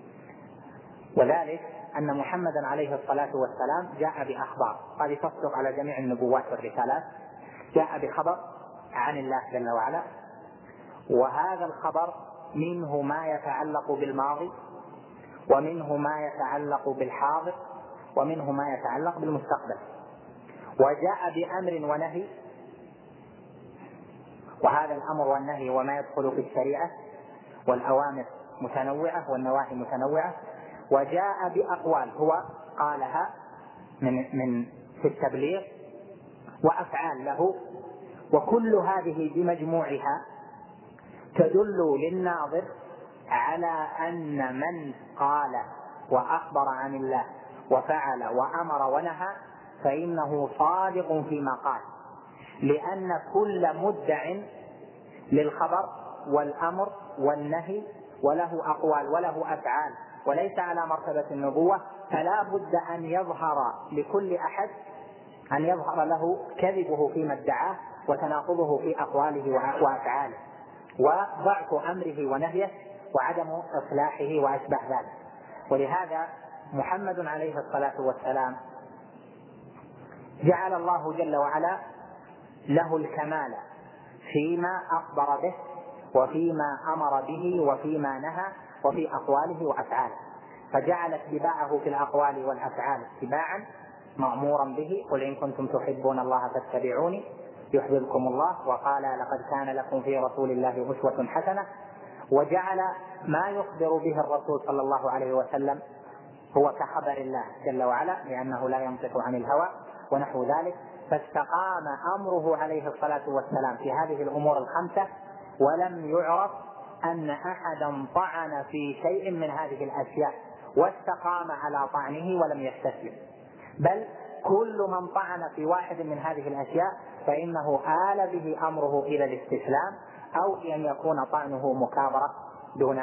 وذلك أن محمدا عليه الصلاة والسلام جاء بأخبار هذه تصدق على جميع النبوات والرسالات، جاء بخبر عن الله جل وعلا، وهذا الخبر منه ما يتعلق بالماضي، ومنه ما يتعلق بالحاضر، ومنه ما يتعلق بالمستقبل. وجاء بأمر ونهي، وهذا الأمر والنهي وما يدخل في الشريعة، والأوامر متنوعة والنواهي متنوعة. وجاء بأقوال هو قالها من من في التبليغ وأفعال له، وكل هذه بمجموعها تدل للناظر على أن من قال وأخبر عن الله وفعل وأمر ونهى فإنه صادق فيما قال، لأن كل مدع للخبر والأمر والنهي وله أقوال وله أفعال وليس على مرتبة النبوة، فلا بد أن يظهر لكل أحد أن يظهر له كذبه فيما ادعاه وتناقضه في أقواله وأفعاله وضعف أمره ونهيه وعدم إصلاحه وأشبه ذلك. ولهذا محمد عليه الصلاة والسلام جعل الله جل وعلا له الكمال فيما أخبر به وفيما أمر به وفيما نهى وفي أقواله وأفعاله، فجعل اتباعه في الأقوال والأفعال اتباعا مأمورا به، قل إن كنتم تحبون الله فاتبعوني يحببكم الله، وقال لقد كان لكم في رسول الله أسوة حسنة. وجعل ما يخبر به الرسول صلى الله عليه وسلم هو كخبر الله جل وعلا لأنه لا ينطق عن الهوى ونحو ذلك، فاستقام أمره عليه الصلاة والسلام في هذه الأمور الخمسة، ولم يعرف أن أحدا طعن في شيء من هذه الأشياء واستقام على طعنه ولم يستسلم، بل كل من طعن في واحد من هذه الأشياء فإنه آل به أمره إلى الاستسلام أو أن يكون طعنه مكابرة دون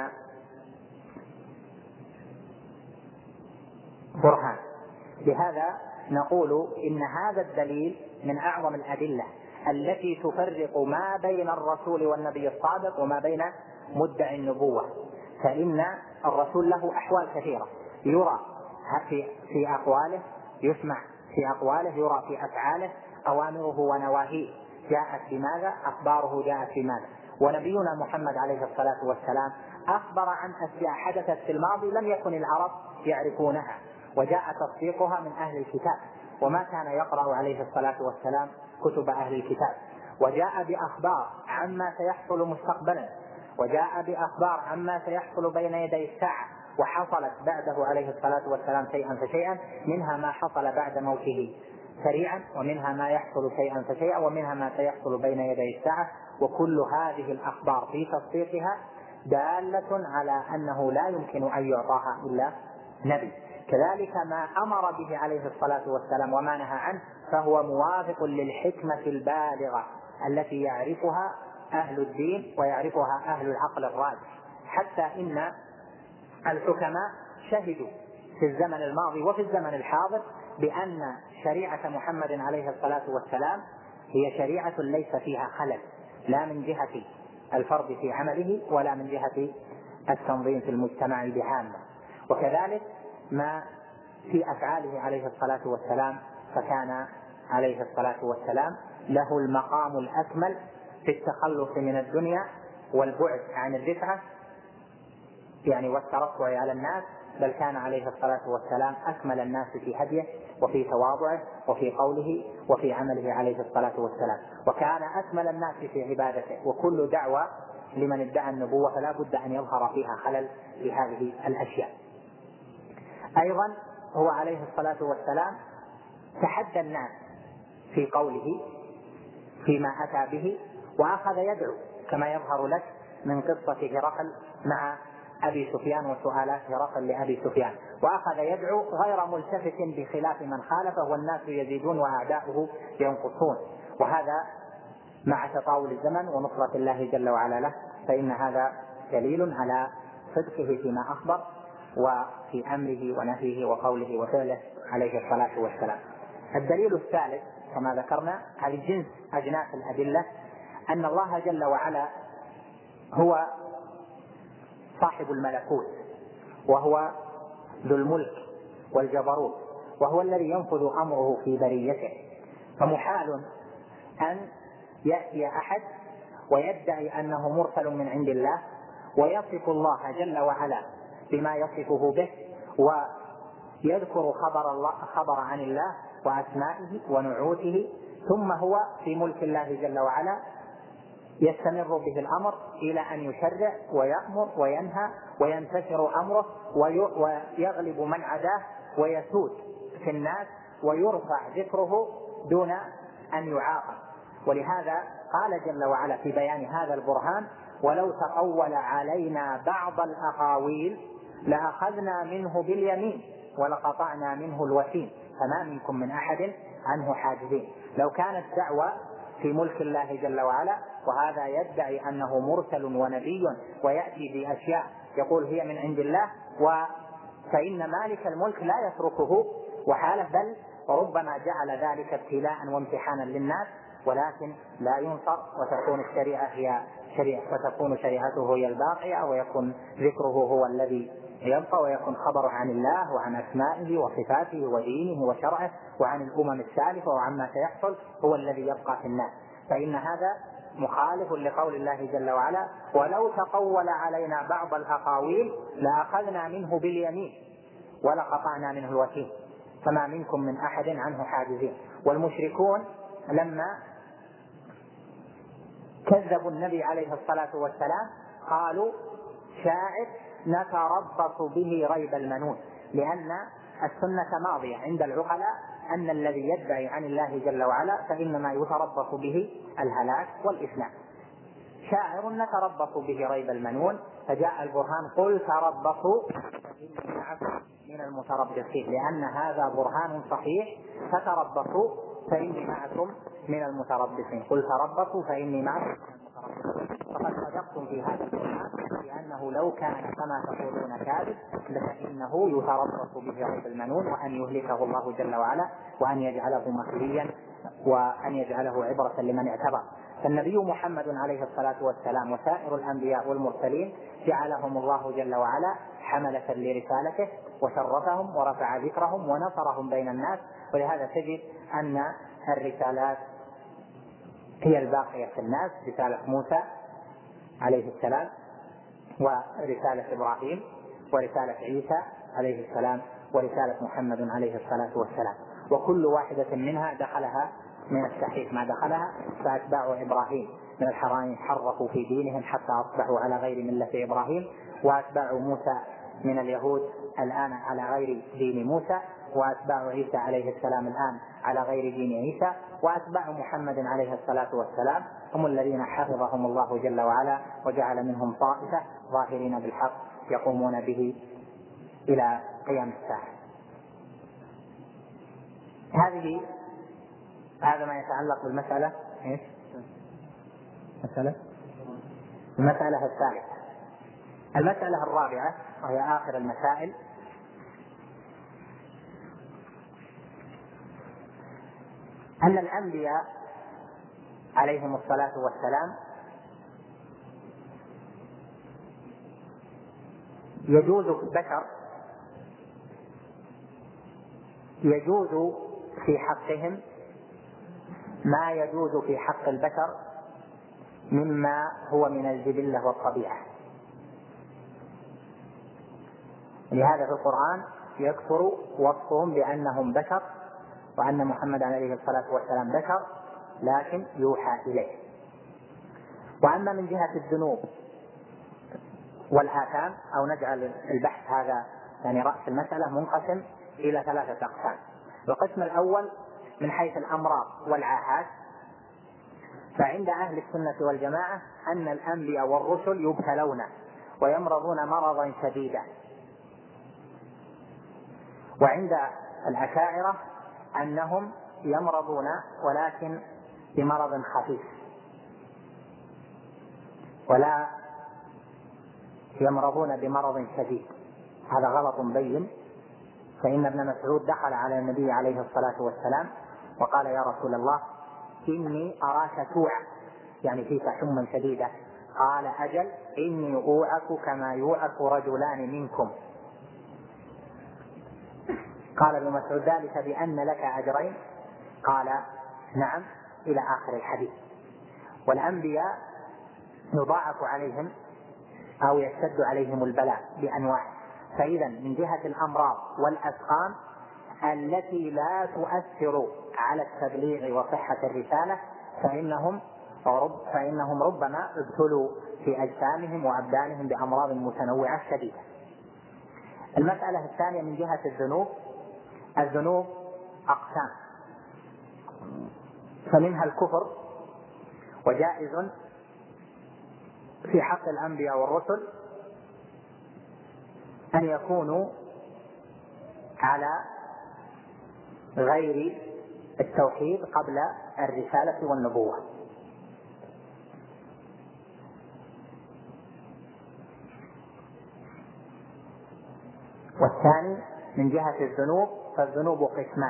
برهان. لهذا نقول إن هذا الدليل من أعظم الأدلة التي تفرق ما بين الرسول والنبي الصادق وما بين مدعي النبوة، فإن الرسول له أحوال كثيرة يرى في في أقواله، يسمع في أقواله، يرى في أفعاله، أوامره ونواهيه جاءت بماذا، أخباره جاءت بماذا. ونبينا محمد عليه الصلاة والسلام أخبر عن أشياء حدثت في الماضي لم يكن العرب يعرفونها، وجاء تصديقها من أهل الكتاب، وما كان يقرأ عليه الصلاة والسلام كتب أهل الكتاب. وجاء بأخبار عما سيحصل مستقبلا، وجاء بأخبار عما سيحصل بين يدي الساعة، وحصلت بعده عليه الصلاة والسلام شيئا فشيئا، منها ما حصل بعد موته سريعا، ومنها ما يحصل شيئا فشيئا، ومنها ما سيحصل بين يدي الساعة. وكل هذه الأخبار في تصديقها دالة على أنه لا يمكن أن يعطاها إلا نبي. كذلك ما أمر به عليه الصلاة والسلام وما نهى عنه فهو موافق للحكمة البالغة التي يعرفها أهل الدين ويعرفها أهل العقل الراجح، حتى إن الحكماء شهدوا في الزمن الماضي وفي الزمن الحاضر بأن شريعة محمد عليه الصلاة والسلام هي شريعة ليس فيها خلل، لا من جهة الفرد في عمله ولا من جهة التنظيم في المجتمع بعامة. وكذلك ما في أفعاله عليه الصلاة والسلام، فكان عليه الصلاة والسلام له المقام الأكمل في التخلص من الدنيا والبعد عن الرفعة يعني والترفع على الناس، بل كان عليه الصلاة والسلام أكمل الناس في هديه وفي تواضعه وفي قوله وفي عمله عليه الصلاة والسلام، وكان أكمل الناس في عبادته. وكل دعوة لمن ادعى النبوة فلا بد أن يظهر فيها خلل في هذه الأشياء. أيضا هو عليه الصلاة والسلام تحدى الناس في قوله فيما أتى به، وأخذ يدعو كما يظهر لك من قصة هرقل مع أبي سفيان وسؤالات هرقل لأبي سفيان، وأخذ يدعو غير ملتفت بخلاف من خالفه، والناس يزيدون وأعداؤه ينقصون. وهذا مع تطاول الزمن ونصرة الله جل وعلا له، فإن هذا دليل على صدقه فيما أخبر وفي أمره ونهيه وقوله وفعله عليه الصلاة والسلام. الدليل الثالث كما ذكرنا على جنس أجناس الأدلة أن الله جل وعلا هو صاحب الملكوت، وهو ذو الملك والجبروت، وهو الذي ينفذ أمره في بريته، فمحال أن يأتي أحد ويدعي أنه مرسل من عند الله ويصف الله جل وعلا بما يصفه به يذكر خبر الله خبر عن الله وأسمائه ونعوته، ثم هو في ملك الله جل وعلا يستمر به الأمر إلى أن يشرع ويأمر وينهى وينتشر أمره ويغلب من عداه ويسود في الناس ويرفع ذكره دون أن يعاقب. ولهذا قال جل وعلا في بيان هذا البرهان: ولو تقول علينا بعض الأقاويل لأخذنا منه باليمين ولقطعنا منه الوتين فما منكم من أحد عنه حاجزين. لو كانت دعوة في ملك الله جل وعلا، وهذا يدعي أنه مرسل ونبي ويأتي بأشياء يقول هي من عند الله، فإن مالك الملك لا يتركه وحاله، بل وربما جعل ذلك ابتلاء وامتحانا للناس، ولكن لا ينصر وتكون الشريعة هي شريعة وتكون شريعته هي الباقية، ويكون ذكره هو الذي يبقى، ويكون خبره عن الله وعن أسمائه وصفاته ودينه وشرعه وعن الأمم السالفة وعما سيحصل هو الذي يبقى في الناس. فإن هذا مخالف لقول الله جل وعلا: ولو تقول علينا بعض الأقاويل لأخذنا منه باليمين ولقطعنا منه الوتين فما منكم من أحد عنه حاجزين. والمشركون لما كذبوا النبي عليه الصلاة والسلام قالوا: شاعر نتربص به ريب المنون، لأن السنة ماضية عند العقلاء أن الذي يدعي عن الله جل وعلا فإنما يتربص به الهلاك والإسلام. شاعر نتربص به ريب المنون، فجاء البرهان: قل تربصوا فإني معكم من المتربصين، لأن هذا برهان صحيح، فتربصوا فإني معكم من المتربصين. قل تربصوا فإني معكم من المتربصين. فقد صدقتم في هذا البرهان، لأنه لو كان كما تقولون كاذب فإنه يتربص به ريب المنون، وأن يهلكه الله جل وعلا، وأن يجعله مخزيا، وأن يجعله عبرة لمن اعتبر. فالنبي محمد عليه الصلاة والسلام وسائر الأنبياء والمرسلين جعلهم الله جل وعلا حملة لرسالته، وشرفهم ورفع ذكرهم ونصرهم بين الناس. ولهذا تجد أن الرسالات هي الباقية في الناس: رسالة موسى عليه السلام، ورسالة إبراهيم، ورسالة عيسى عليه السلام، ورسالة محمد عليه الصلاة والسلام، وكل واحدة منها دخلها من الصحيح ما دخلها. فأتباع إبراهيم من الحرام حرفوا في دينهم حتى أصبحوا على غير ملة إبراهيم، وأتباع موسى من اليهود الآن على غير دين موسى، وأتباع عيسى عليه السلام الآن على غير دين عيسى، وأتباع محمد عليه الصلاة والسلام هم الذين حفظهم الله جل وعلا وجعل منهم طائفة ظاهرين بالحق يقومون به إلى قيام الساعة. هذه هذا ما يتعلق بالمسألة إيش؟ مسألة المسألة الثالثة. المسألة الرابعة وهي آخر المسائل: أن الأنبياء عليهم الصلاة والسلام يجوز البشر يجوز في حقهم ما يجوز في حق البشر مما هو من الجبلة والطبيعة. لهذا في القرآن يكثر وصفهم بأنهم بشر، وأن محمد عليه الصلاة والسلام بشر لكن يوحى إليه. وأما من جهة الذنوب والآثام، أو نجعل البحث هذا يعني رأس المسألة منقسم إلى ثلاثة أقسام. القسم الأول من حيث الأمراض والعاهات، فعند أهل السنة والجماعة أن الأنبياء والرسل يبتلون ويمرضون مرضا شديدا، وعند الأشاعرة أنهم يمرضون ولكن بمرض خفيف ولا يمرضون بمرض شديد. هذا غلط بين. فإن ابن مسعود دخل على النبي عليه الصلاة والسلام وقال: يا رسول الله، إني أراك توعك، يعني فيك حمى شديدة. قال: أجل، إني أوعك كما يوعك رجلان منكم. قال ابن مسعود: ذلك بأن لك أجرين؟ قال: نعم، إلى آخر الحديث. والأنبياء يضاعف عليهم أو يشتد عليهم البلاء بأنواع. فإذا من جهة الأمراض والأسقام التي لا تؤثر على التبليغ وصحة الرسالة فإنهم رب فإنهم ربما ابتلوا في أجسامهم وأبدانهم بأمراض متنوعة شديدة. المسألة الثانية من جهة الذنوب، الذنوب أقسام، فمنها الكفر، وجائز في حق الأنبياء والرسل أن يكونوا على غير التوحيد قبل الرسالة والنبوة. والثاني من جهة الذنوب فالذنوب قسمان: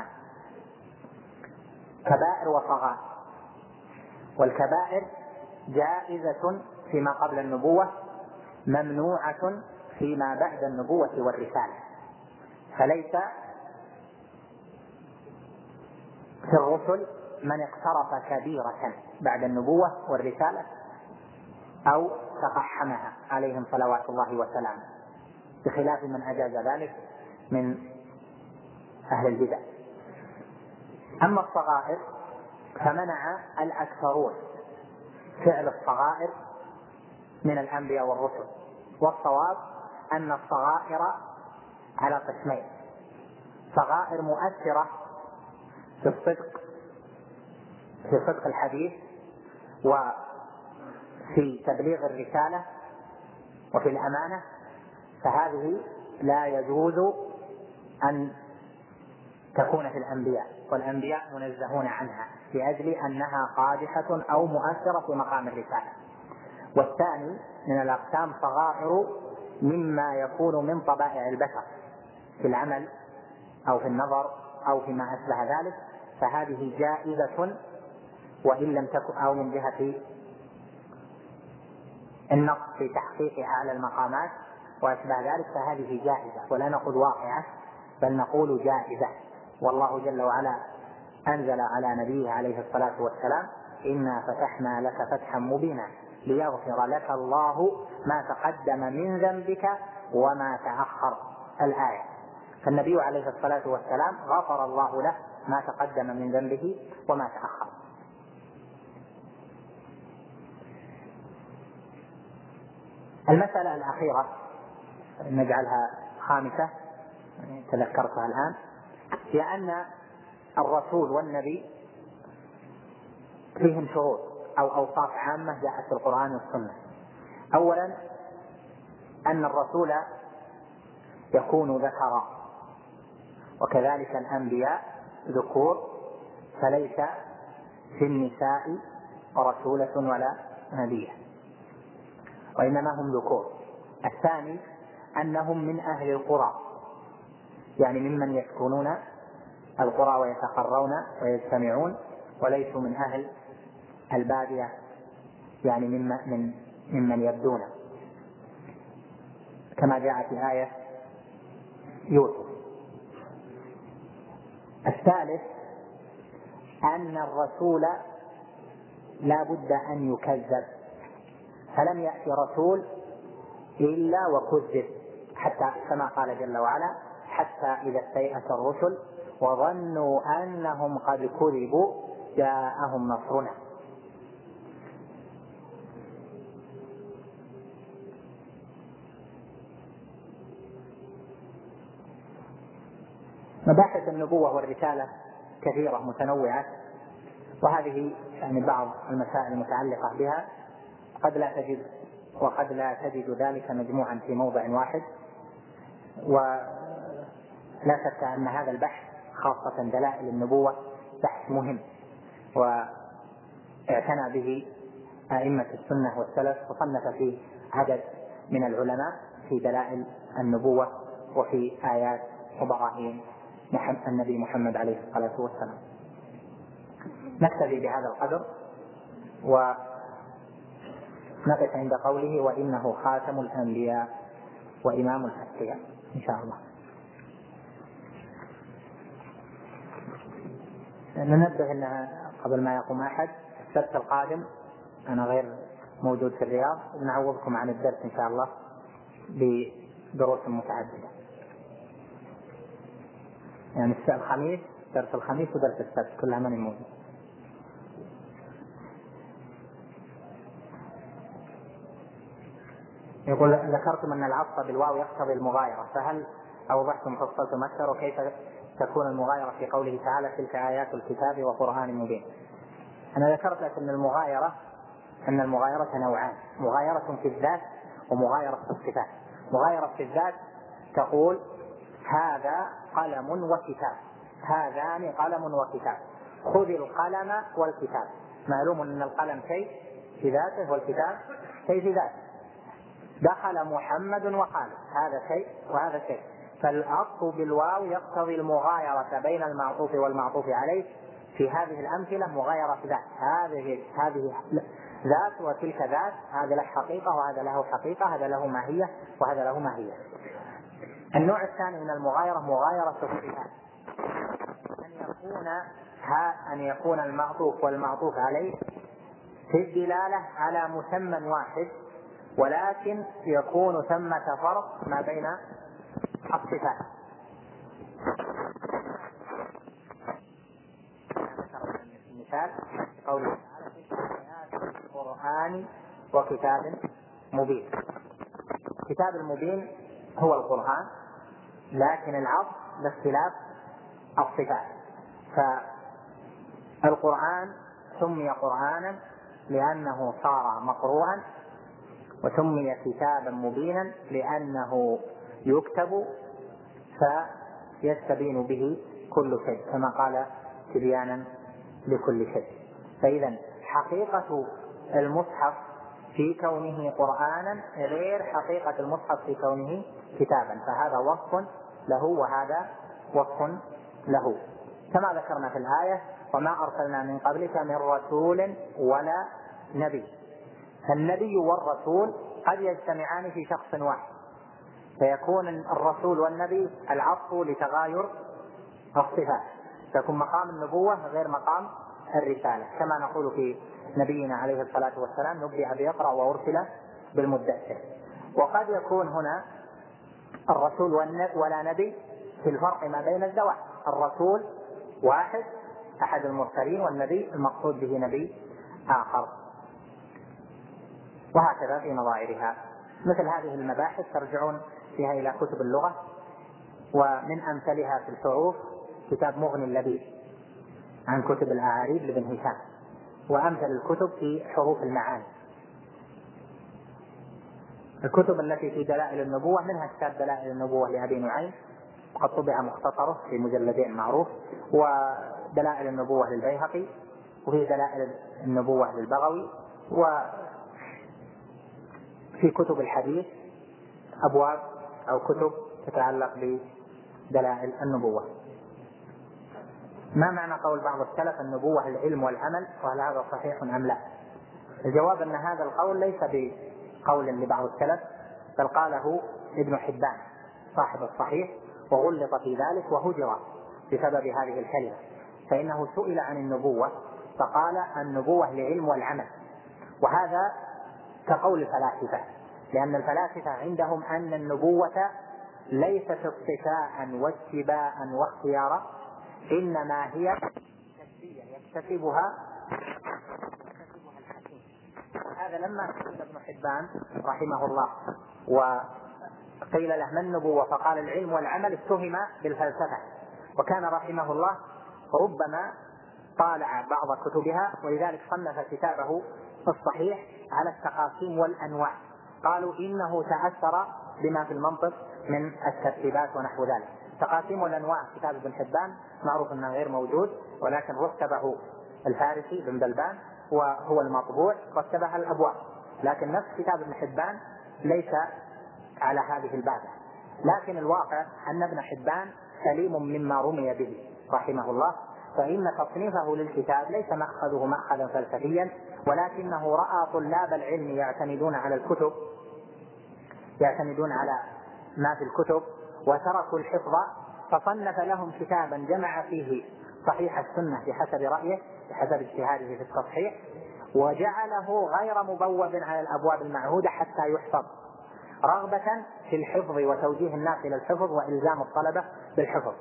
كبائر وصغائر. والكبائر جائزة فيما قبل النبوة، ممنوعة فيما بعد النبوة والرسالة، فليس في الرسل من اقترف كبيرة بعد النبوة والرسالة أو تقحمها عليهم صلوات الله وسلامه، بخلاف من أجاز ذلك من أهل البدع. أما الصغائر فمنع الأكثرون فعل الصغائر من الأنبياء والرسل، والصواب أن الصغائر على قسمين: صغائر مؤثرة في الصدق في صدق الحديث وفي تبليغ الرسالة وفي الأمانة، فهذه لا يجوز أن تكون في الأنبياء، والأنبياء منزهون عنها لأجل أنها قادحة أو مؤثرة في مقام الرسالة. والثاني من الأقسام صغائر مما يكون من طبائع البشر في العمل أو في النظر أو فيما أشبه ذلك، فهذه جائزة وإن لم تكن، أو من جهة النقص في تحقيق أعلى المقامات وأشبه ذلك، فهذه جائزة، ولا نقول واقعة بل نقول جائزة. والله جل وعلا أنزل على نبيه عليه الصلاة والسلام: إنا فتحنا لك فتحا مبينا ليغفر لك الله ما تقدم من ذنبك وما تأخر، الآية. فالنبي عليه الصلاة والسلام غفر الله له ما تقدم من ذنبه وما تأخر. المسألة الأخيرة نجعلها خامسة تذكرتها الآن، هي أن الرسول والنبي فيهم شروط أو أوصاف عامة جاءت في القرآن والسنة. أولا أن الرسول يكون ذكرا، وكذلك الأنبياء ذكور، فليس في النساء رسولة ولا نبية، وإنما هم ذكور. الثاني أنهم من أهل القرى، يعني ممن يسكنون القرى ويتقرون ويجتمعون، وليسوا من أهل البادية، يعني ممن ممن يبدون، كما جاء في آية يوسف. الثالث أن الرسول لا بد أن يكذب، فلم يأتي رسول إلا وكذب، حتى كما قال جل وعلا: حتى إذا استيأس الرسل وظنوا أنهم قد كذبوا جاءهم نصرنا. مباحث النبوة والرسالة كثيرة متنوعة، وهذه يعني بعض المسائل المتعلقة بها قد لا تجد وقد لا تجد ذلك مجموعا في موضع واحد. ولا شك أن هذا البحث خاصة دلائل النبوة بحث مهم، واعتنى به أئمة السنة والسلف، وصنف فيه عدد من العلماء في دلائل النبوة وفي آيات وبراهين النبي محمد عليه الصلاة والسلام. نكتفي بهذا القدر ونقف عند قوله: وإنه خاتم الأنبياء وإمام الأتقياء، إن شاء الله. ننبه أنها قبل ما يقوم أحد، السبت القادم أنا غير موجود في الرياض، ونعوضكم عن الدرس إن شاء الله بدروس متعددة. يعني الخميس درس الخميس ودرس السبت كلها من الموجود. يقول ذكرتم أن العطف بالواو يقتضي المغايرة، فهل أوضحتم فصلتم أكثر وكيف تكون المغايرة في قوله تعالى تلك آيات الكتاب وقرآن مبين؟ أنا ذكرت لك أن المغايرة أن المغايرة نوعان، مغايرة في الذات ومغايرة في الصفات. مغايرة في الذات تقول هذا قلم وكتاب، هذان قلم وكتاب، خذ القلم والكتاب. معلوم أن القلم شيء في ذاته والكتاب شيء في ذاته. دخل محمد وقال هذا شيء وهذا شيء. فالعطف بالواو يقتضي المغايرة بين المعطوف والمعطوف عليه. في هذه الأمثلة مغايرة ذات، هذه هذه ذات وتلك ذات، هذا له حقيقة وهذا له حقيقة، هذا له ماهية وهذا له ماهية. النوع الثاني من المغايرة مغايرة الصفات، أن يكون ها أن يكون المعطوف والمعطوف عليه في الدلالة على مسمى واحد، ولكن يكون ثمة فرق ما بين الصفات. مثال قوله تعالى في القرآن وكتاب مبين. كتاب المبين هو القرآن، لكن العطف باختلاف الصفات. فالقرآن سمي قرآنا لأنه صار مقروءا، وسمي كتابا مبينا لأنه يكتب فيستبين به كل شيء، كما قال تبيانا لكل شيء. فإذا حقيقة المصحف في كونه قرآنا غير حقيقة المصحف في كونه كتابا، فهذا وصف له وهذا وصف له، كما ذكرنا في الآية وما أرسلنا من قبلك من رسول ولا نبي. فالنبي والرسول قد يجتمعان في شخص واحد، فيكون الرسول والنبي العطف لتغاير الصفات، تكون مقام النبوة غير مقام الرسالة، كما نقول في نبينا عليه الصلاة والسلام نبئ بيقرأ وأرسل بالمدثر. وقد يكون هنا الرسول ولا نبي في الفرق ما بين الذوات، الرسول واحد أحد المرسلين، والنبي المقصود به نبي آخر، وهكذا في نظائرها. مثل هذه المباحث ترجعون فيها إلى كتب اللغة، ومن أمثلها في الحروف كتاب مغني اللبيب عن كتب الأعاريب لابن هشام، وأمثل الكتب في حروف المعاني. الكتب التي في دلائل النبوة منها كتاب دلائل النبوة لأبي نعيم، وقد طبع مختصره في مجلدين معروف، ودلائل النبوة للبيهقي، وفي دلائل النبوة للبغوي، وفي كتب الحديث أبواب أو كتب تتعلق بدلائل النبوة. ما معنى قول بعض السلف النبوة العلم والعمل، وهل هذا صحيح أم لا؟ الجواب أن هذا القول ليس بقول لبعض السلف، بل قاله ابن حبان صاحب الصحيح، وغلط في ذلك وهجر بسبب هذه الكلمة، فإنه سئل عن النبوة فقال النبوة لعلم والعمل، وهذا كقول الفلاسفة، لأن الفلاسفة عندهم أن النبوة ليست اصطفاء واتباعا واختيارا، إنما هي تكفية يكتسبها الحكيم. هذا لما سئل ابن حبان رحمه الله وقيل له ما النبوة فقال العلم والعمل، اتهم بالفلسفة، وكان رحمه الله ربما طالع بعض كتبها، ولذلك صنف كتابه الصحيح على التقاسيم والأنواع. قالوا إنه تأثر بما في المنطق من الترتيبات ونحو ذلك. تقاسيم والأنواع كتاب ابن حبان معروف أنه غير موجود، ولكن رتبه الفارسي بن بلبان وهو المطبوع، رتبها الأبواب، لكن نفس كتاب ابن حبان ليس على هذه البابة. لكن الواقع أن ابن حبان سليم مما رمي به رحمه الله، فإن تصنيفه للكتاب ليس مأخذه مأخذا فلسفيا، ولكنه رأى طلاب العلم يعتمدون على الكتب يعتمدون على ما في الكتب وتركوا الحفظ، فصنف لهم كتابا جمع فيه صحيح السنة بحسب رأيه بحسب اجتهاده في التصحيح، وجعله غير مبوب على الأبواب المعهودة حتى يحفظ، رغبة في الحفظ وتوجيه الناس إلى الحفظ وإلزام الطلبة بالحفظ.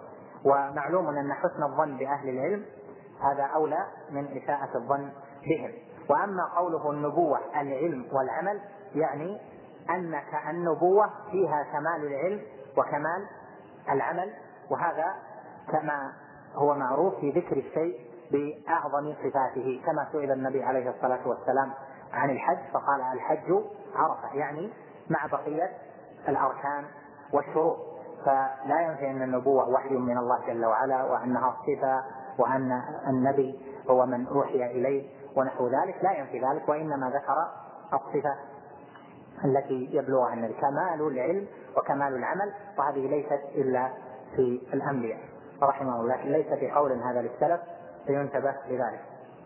ومعلوم أن حسن الظن بأهل العلم هذا أولى من إساءة الظن بهم. وأما قوله النبوة العلم والعمل يعني أن النبوة فيها كمال العلم وكمال العمل، وهذا كما هو معروف في ذكر الشيء بأعظم صفاته، كما سئل النبي عليه الصلاة والسلام عن الحج فقال الحج عرفة، يعني مع بقية الأركان والشروط. فلا ينفي أن النبوة وحي من الله جل وعلا وأنها صفة وأن النبي هو من أوحي إليه ونحو ذلك، لا ينفي ذلك، وإنما ذكر الصفة التي يبلغها النبي كمال العلم وكمال العمل، وهذه ليست إلا في الأنبياء رحمه الله، لكن ليس في قول هذا للسلف فينتبه لذلك.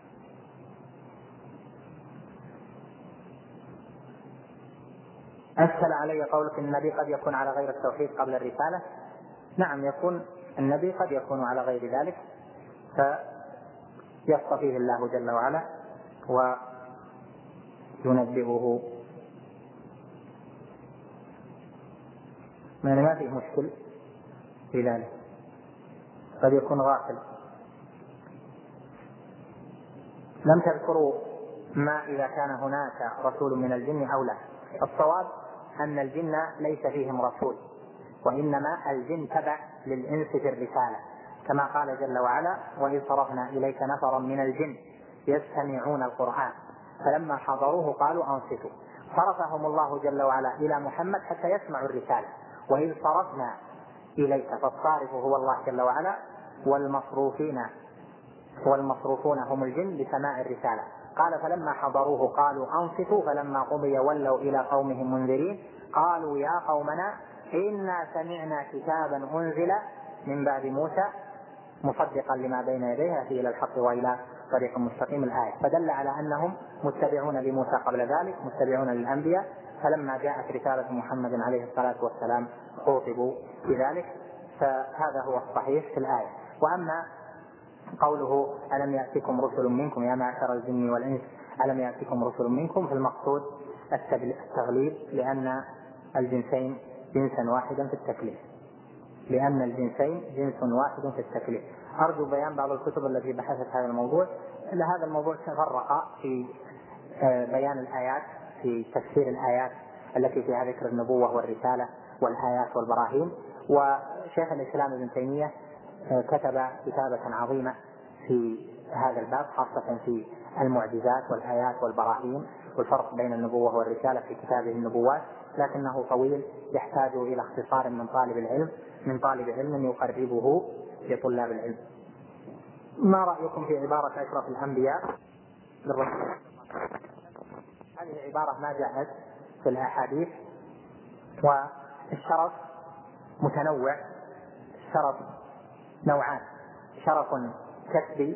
أشكل علي قولك النبي قد يكون على غير التوحيد قبل الرسالة. نعم، يكون النبي قد يكون على غير ذلك فيصطفيه الله جل وعلا وينبئه، يعني ما فيه مشكل في ذلك، قد يكون غافل. لم تذكروا ما إذا كان هناك رسول من الجن أو لا. الصواب أن الجن ليس فيهم رسول، وإنما الجن تبع للإنس في الرسالة، كما قال جل وعلا وإذ صرفنا إليك نفرا من الجن يستمعون القرآن فلما حضروه قالوا أنصتوا، صرفهم الله جل وعلا إلى محمد حتى يسمعوا الرسالة. وإذ صرفنا إليك، فالصارف هو الله جل وعلا، والمصروفين والمصروفون هم الجن لسماع الرسالة. قال فلما حضروه قالوا أنصتوا فلما قضي ولوا إلى قومهم منذرين قالوا يا قومنا إنا سمعنا كتابا أنزل من بعد موسى مصدقا لما بين يديه إلى الحق وإلى طريق مستقيم الآية. فدل على أنهم متبعون لموسى قبل ذلك، متبعون للأنبياء، فلما جاءت رسالة محمد عليه الصلاة والسلام خوطبوا بذلك، فهذا هو الصحيح في الآية. وأما قوله ألم يأتكم رسل منكم يا معشر الجن والإنس ألم يأتكم رسل منكم، في المقصود التغليب، لأن الجنسين جنسا واحدا في التكليف، لأن الجنسين جنس واحد في التكليف. أرجو بيان بعض الكتب التي بحثت هذا الموضوع، إلا هذا الموضوع تفرق في بيان الآيات، في تفسير الآيات التي فيها ذكر النبوة والرسالة والآيات والبراهين. وشيخ الإسلام ابن تيمية كتب كتابة عظيمة في هذا الباب، خاصة في المعجزات والآيات والبراهين والفرق بين النبوة والرسالة في كتابه النبوات، لكنه طويل يحتاج إلى اختصار من طالب العلم من طالب علم يقربه لطلاب العلم. ما رأيكم في عبارة أشرف الأنبياء للرسول؟ هذه عبارة ما جاءت في الأحاديث، والشرف متنوع، الشرف نوعان: شرف كسبي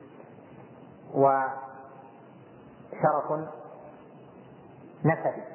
وشرف نسبي.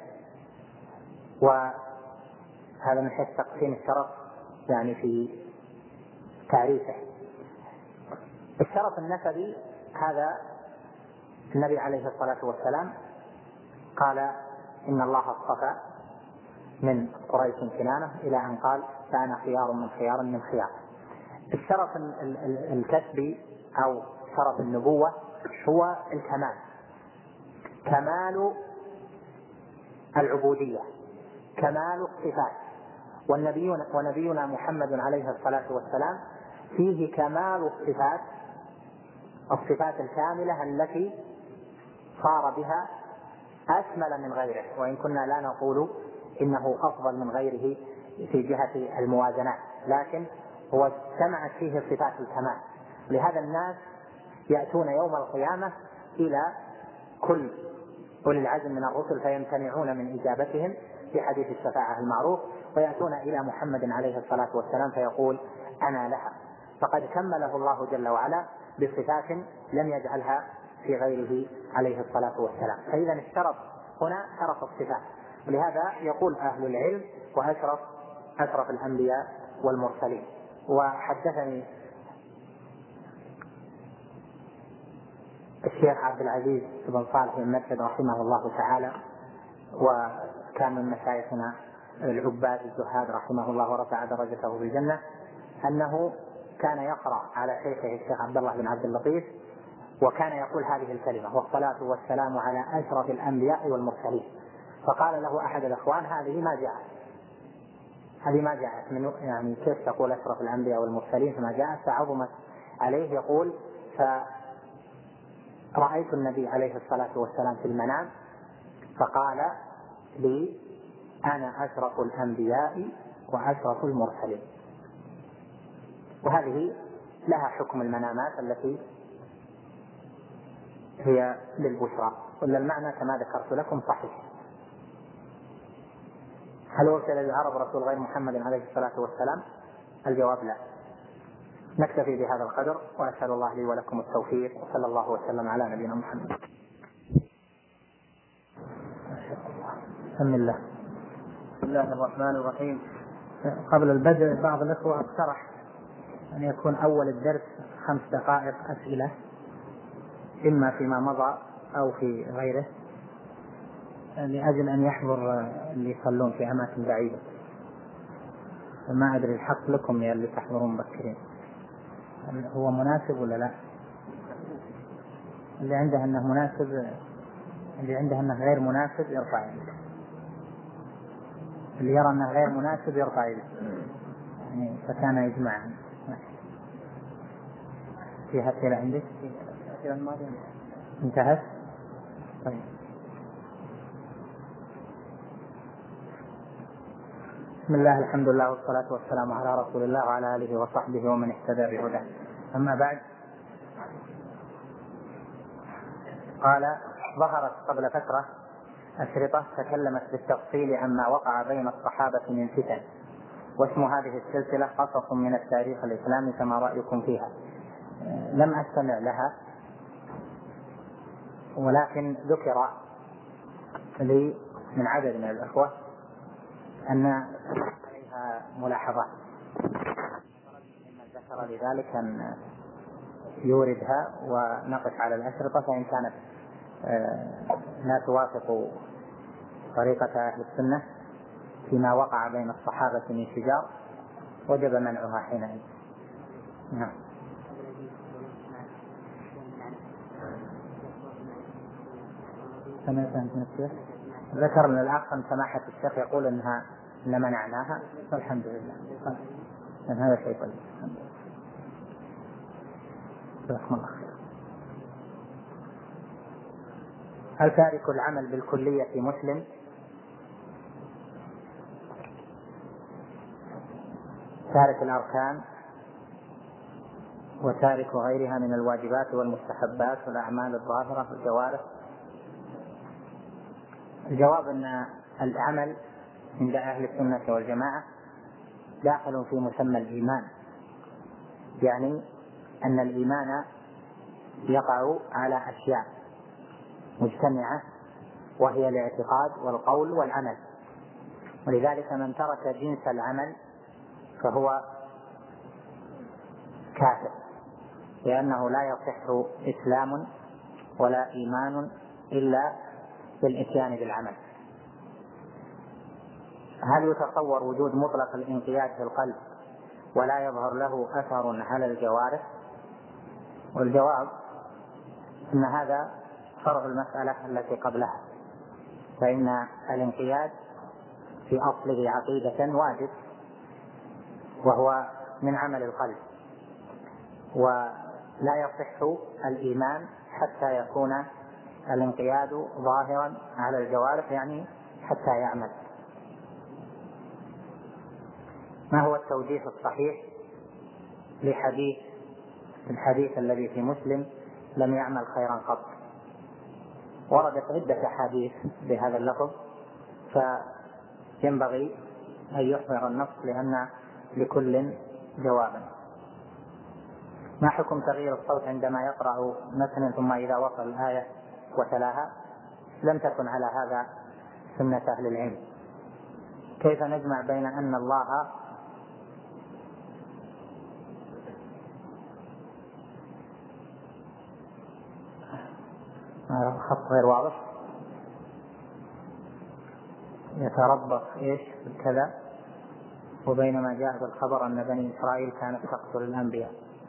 وهذا من حيث تقسيم الشرف يعني في تعريفه. الشرف النسبي هذا النبي عليه الصلاة والسلام قال إن الله اصطفى من قريش كنانة إلى أن قال فأنا خيار من خيار من خيار. الشرف الكسبي أو شرف النبوة هو الكمال، كمال العبودية، كمال الصفات. والنبينا ونبينا محمد عليه الصلاة والسلام فيه كمال الصفات، الصفات الكاملة التي صار بها أكمل من غيره، وإن كنا لا نقول إنه أفضل من غيره في جهة الموازنات، لكن هو اجتمعت فيه صفات الكمال. لهذا الناس يأتون يوم القيامة إلى كل أولي العزم من الرسل فيمتنعون من إجابتهم في حديث الشفاعة المعروف، ويأتون إلى محمد عليه الصلاة والسلام فيقول أنا لها، فقد كمله الله جل وعلا بصفات لم يجعلها في غيره عليه الصلاة والسلام. فإذا الشرف هنا شرف الصفات، ولهذا يقول أهل العلم وأشرف أشرف الأنبياء والمرسلين. وحدثني الشيخ عبد العزيز بن صالح بن مرشد رحمه الله تعالى، وكان من مشايخنا العباد الزهاد رحمه الله ورفع درجته في الجنة، أنه كان يقرأ على شيخه الشيخ عبد الله بن عبد اللطيف، وكان يقول هذه الكلمة: والصلاة والسلام على أشرف الأنبياء والمرسلين. فقال له أحد الأخوان: هذه ما جاءت هذه ما جاءت من يعني كيف تقول أشرف الأنبياء والمرسلين فما جاءت؟ فعظمت عليه. يقول: فرأيت النبي عليه الصلاة والسلام في المنام فقال لي: أنا أشرف الأنبياء وأشرف المرسلين. وهذه لها حكم المنامات التي هي للبشرى، ولا المعنى كما ذكرت لكم صحيح. هل أرسل للعرب رسول غير محمد عليه الصلاة والسلام؟ الجواب لا. نكتفي بهذا القدر، وأسأل الله لي ولكم التوفيق، وصلى الله وسلم على نبينا محمد. بسم الله. بسم الله الرحمن الرحيم. قبل البدء بعض الأخوة اقترح أن يكون أول الدرس خمس دقائق أسئلة، إما فيما مضى أو في غيره، لأجل أن يحضر اللي يصلون في أماكن بعيدة. ما أدري الحق لكم يا اللي تحضرون مبكرين، هو مناسب ولا لا؟ اللي عنده أنه مناسب، اللي عنده أنه غير مناسب يرفع يده، اللي يرى أنه غير مناسب يرفع يده، يعني فكان يجمع. في أسئلة عندك؟ انتهت؟ طيب. بسم الله، الحمد لله، والصلاة والسلام على رسول الله وعلى آله وصحبه ومن اهتدى بهداه. أما بعد، قال: ظهرت قبل فترة أشرطة تكلمت بالتفصيل عما وقع بين الصحابة من فتن، واسم هذه السلسلة قصص من التاريخ الإسلامي، فما رأيكم فيها؟ لم أستمع لها، ولكن ذكر لي من عدد من الأخوة أن عليها ملاحظات، ذكر لذلك أن يوردها ونقف على الأشرطة، فإن كانت لا توافق طريقة أهل السنة فيما وقع بين الصحابة من شجار وجب منعها حينئذ. نعم. ذكر من الأخ أن سماحة الشيخ يقول إنها إن منعناها، فالحمد لله، لأن هذا شيء طيب. جزاكم الله خير. هل تارك العمل بالكلية مسلم؟ تارك الأركان وتارك غيرها من الواجبات والمستحبات والأعمال الظاهرة والجوارح. الجواب أن العمل عند أهل السنة والجماعة داخل في مسمى الإيمان، يعني أن الإيمان يقع على أشياء مجتمعة، وهي الاعتقاد والقول والعمل. ولذلك من ترك جنس العمل فهو كافر، لأنه لا يصح إسلام ولا إيمان إلا بالإتيان بالعمل. هل يتصور وجود مطلق الانقياد في القلب ولا يظهر له أثر على الجوارح؟ والجواب أن هذا فرع المسألة التي قبلها، فإن الانقياد في أصله عقيدة واجب، وهو من عمل القلب، ولا يصح الإيمان حتى يكون الانقياد ظاهرا على الجوارح، يعني حتى يعمل. ما هو التوجيه الصحيح لحديث الحديث الذي في مسلم لم يعمل خيرا قط؟ وردت عدة أحاديث بهذا اللفظ، فينبغي أن يحضر النص لأن لكل جوابا. ما حكم تغيير الصوت عندما يقرأ مثلا ثم إذا وصل الآية وتلاها؟ لم تكن على هذا سنة أهل العلم. كيف نجمع بين أن الله خط غير واضح يتربص إيش كذا وبينما جاء بالخبر أن بني إسرائيل كانت تقتل الأنبياء.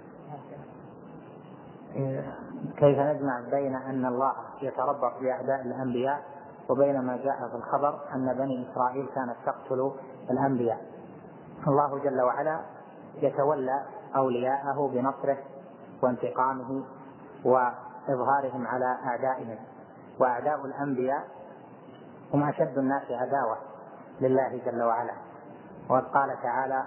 كيف نجمع بين أن الله يتربص بأعداء الأنبياء وبينما جاء في الخبر أن بني إسرائيل كانت تقتل الأنبياء؟ الله جل وعلا يتولى أولياءه بنصره وانتقامه وإظهارهم على أعدائهم، وأعداء الأنبياء هم أشد الناس عداوة لله جل وعلا. وقد قال تعالى: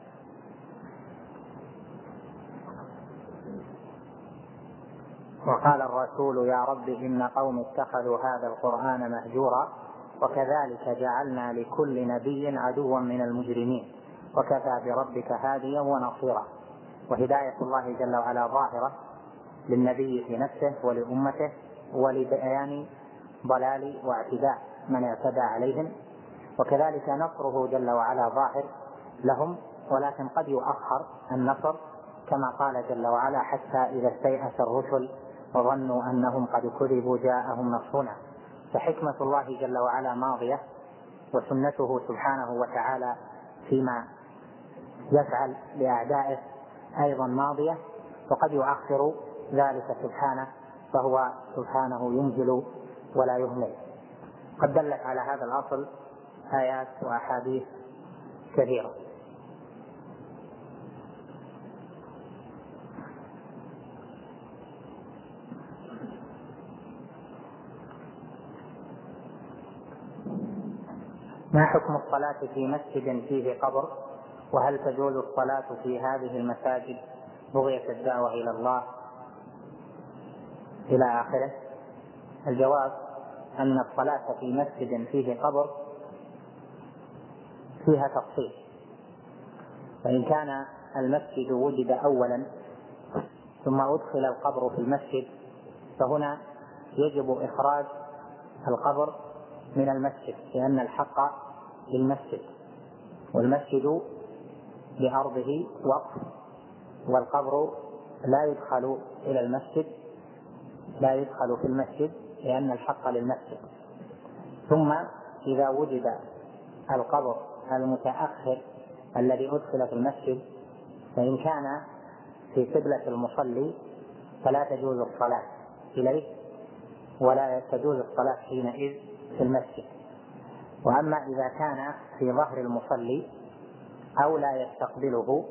وقال الرسول يا رب إن قوم اتخذوا هذا القرآن مهجورا وكذلك جعلنا لكل نبي عدوا من المجرمين وكفى بربك هاديا ونصيرا. وهداية الله جل وعلا ظاهرة للنبي في نفسه ولأمته ولبيان ضلال واعتداء من اعتدى عليهم، وكذلك نصره جل وعلا ظاهر لهم، ولكن قد يؤخر النصر كما قال جل وعلا: حتى إذا استيأس الرسل وظنوا أنهم قد كذبوا جاءهم نصرنا. فحكمة الله جل وعلا ماضية، وسنته سبحانه وتعالى فيما يفعل لأعدائه أيضا ماضية، وقد يؤخر ذلك سبحانه، فهو سبحانه ينزل ولا يهمل. قد دلت على هذا الأصل آيات وأحاديث كثيرة. ما حكم الصلاة في مسجد فيه قبر؟ وهل تجوز الصلاة في هذه المساجد بغية الدعوة إلى الله إلى آخره؟ الجواب أن الصلاة في مسجد فيه قبر فيها تفصيل. فإن كان المسجد وجد أولا ثم أدخل القبر في المسجد فهنا يجب إخراج القبر من المسجد، لأن الحق للمسجد، والمسجد بأرضه وقف، والقبر لا يدخل إلى المسجد لا يدخل في المسجد لأن الحق للمسجد. ثم إذا وجد القبر المتأخر الذي أدخل في المسجد فإن كان في قبلة المصلي فلا تجوز الصلاة إليه، ولا تجوز الصلاة حينئذ في المسجد. وأما إذا كان في ظهر المصلي أو لا يستقبله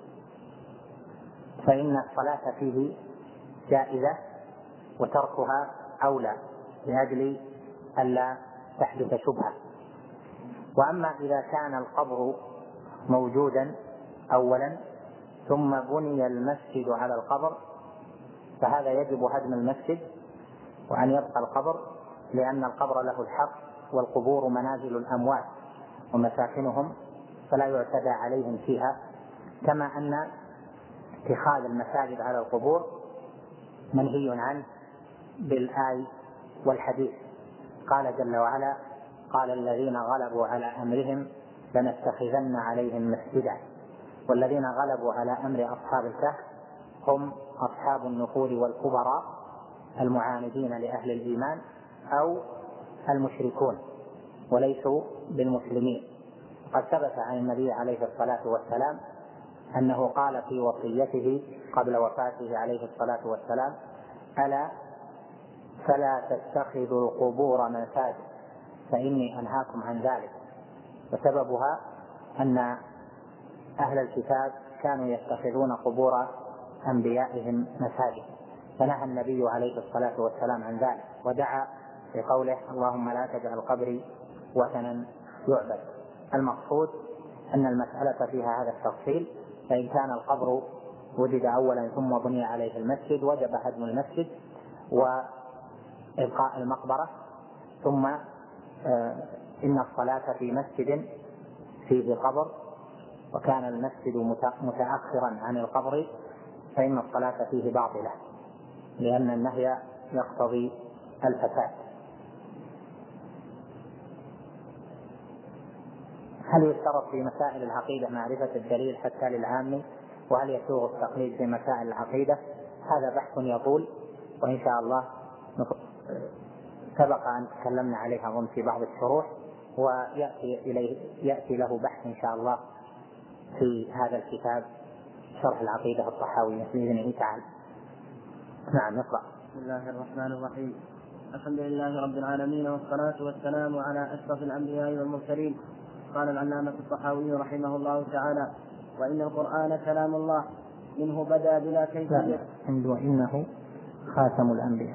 فإن الصلاة فيه جائزة وتركها أولى لأجل ألا تحدث شبهة. وأما إذا كان القبر موجودا أولا ثم بني المسجد على القبر فهذا يجب هدم المسجد وأن يبقى القبر، لأن القبر له الحق، والقبور منازل الأموات ومساكنهم فلا يعتدى عليهم فيها، كما أن اتخاذ المساجد على القبور منهي عنه بالآي والحديث. قال جل وعلا: قال الذين غلبوا على أمرهم لنتخذن عليهم مسجدا. والذين غلبوا على أمر أصحاب الكهف هم أصحاب النفور والكبراء المعاندين لأهل الإيمان أو المشركون وليسوا بالمسلمين. قد ثبت عن النبي عليه الصلاة والسلام أنه قال في وصيته قبل وفاته عليه الصلاة والسلام: ألا فلا تتخذوا القبور مساجد فإني أنهاكم عن ذلك. وسببها أن أهل الكتاب كانوا يتخذون قبور أنبيائهم مساجد، فنهى النبي عليه الصلاة والسلام عن ذلك، ودعا بقوله: اللهم لا تجعل قبري وثنا يعبد. المقصود أن المسألة فيها هذا التفصيل، فإن كان القبر وجد أولا ثم بني عليه المسجد وجب هدم المسجد وإبقاء المقبرة. ثم إن الصلاة في مسجد فيه قبر وكان المسجد متأخرا عن القبر فإن الصلاة فيه باطلة، لأن النهي يقتضي الفساد. هل يشترط في مسائل العقيدة معرفة الدليل حتى للعام؟ وهل يسوغ التقليد في مسائل العقيدة؟ هذا بحث يطول، وإن شاء الله سبق أن تكلمنا عليها أظن في بعض الشروح، ويأتي إليه يأتي له بحث إن شاء الله في هذا الكتاب شرح العقيدة الطحاوية بإذنه تعالى. نعم نقرأ. بسم الله الرحمن الرحيم. الحمد لله رب العالمين والصلاة والسلام على أشرف الأنبياء والمرسلين. قال العلامة الطحاوي رحمه الله تعالى: وإن القرآن كلام الله منه بدأ بلا كيفية. عند وإنه خاتم الأنبياء،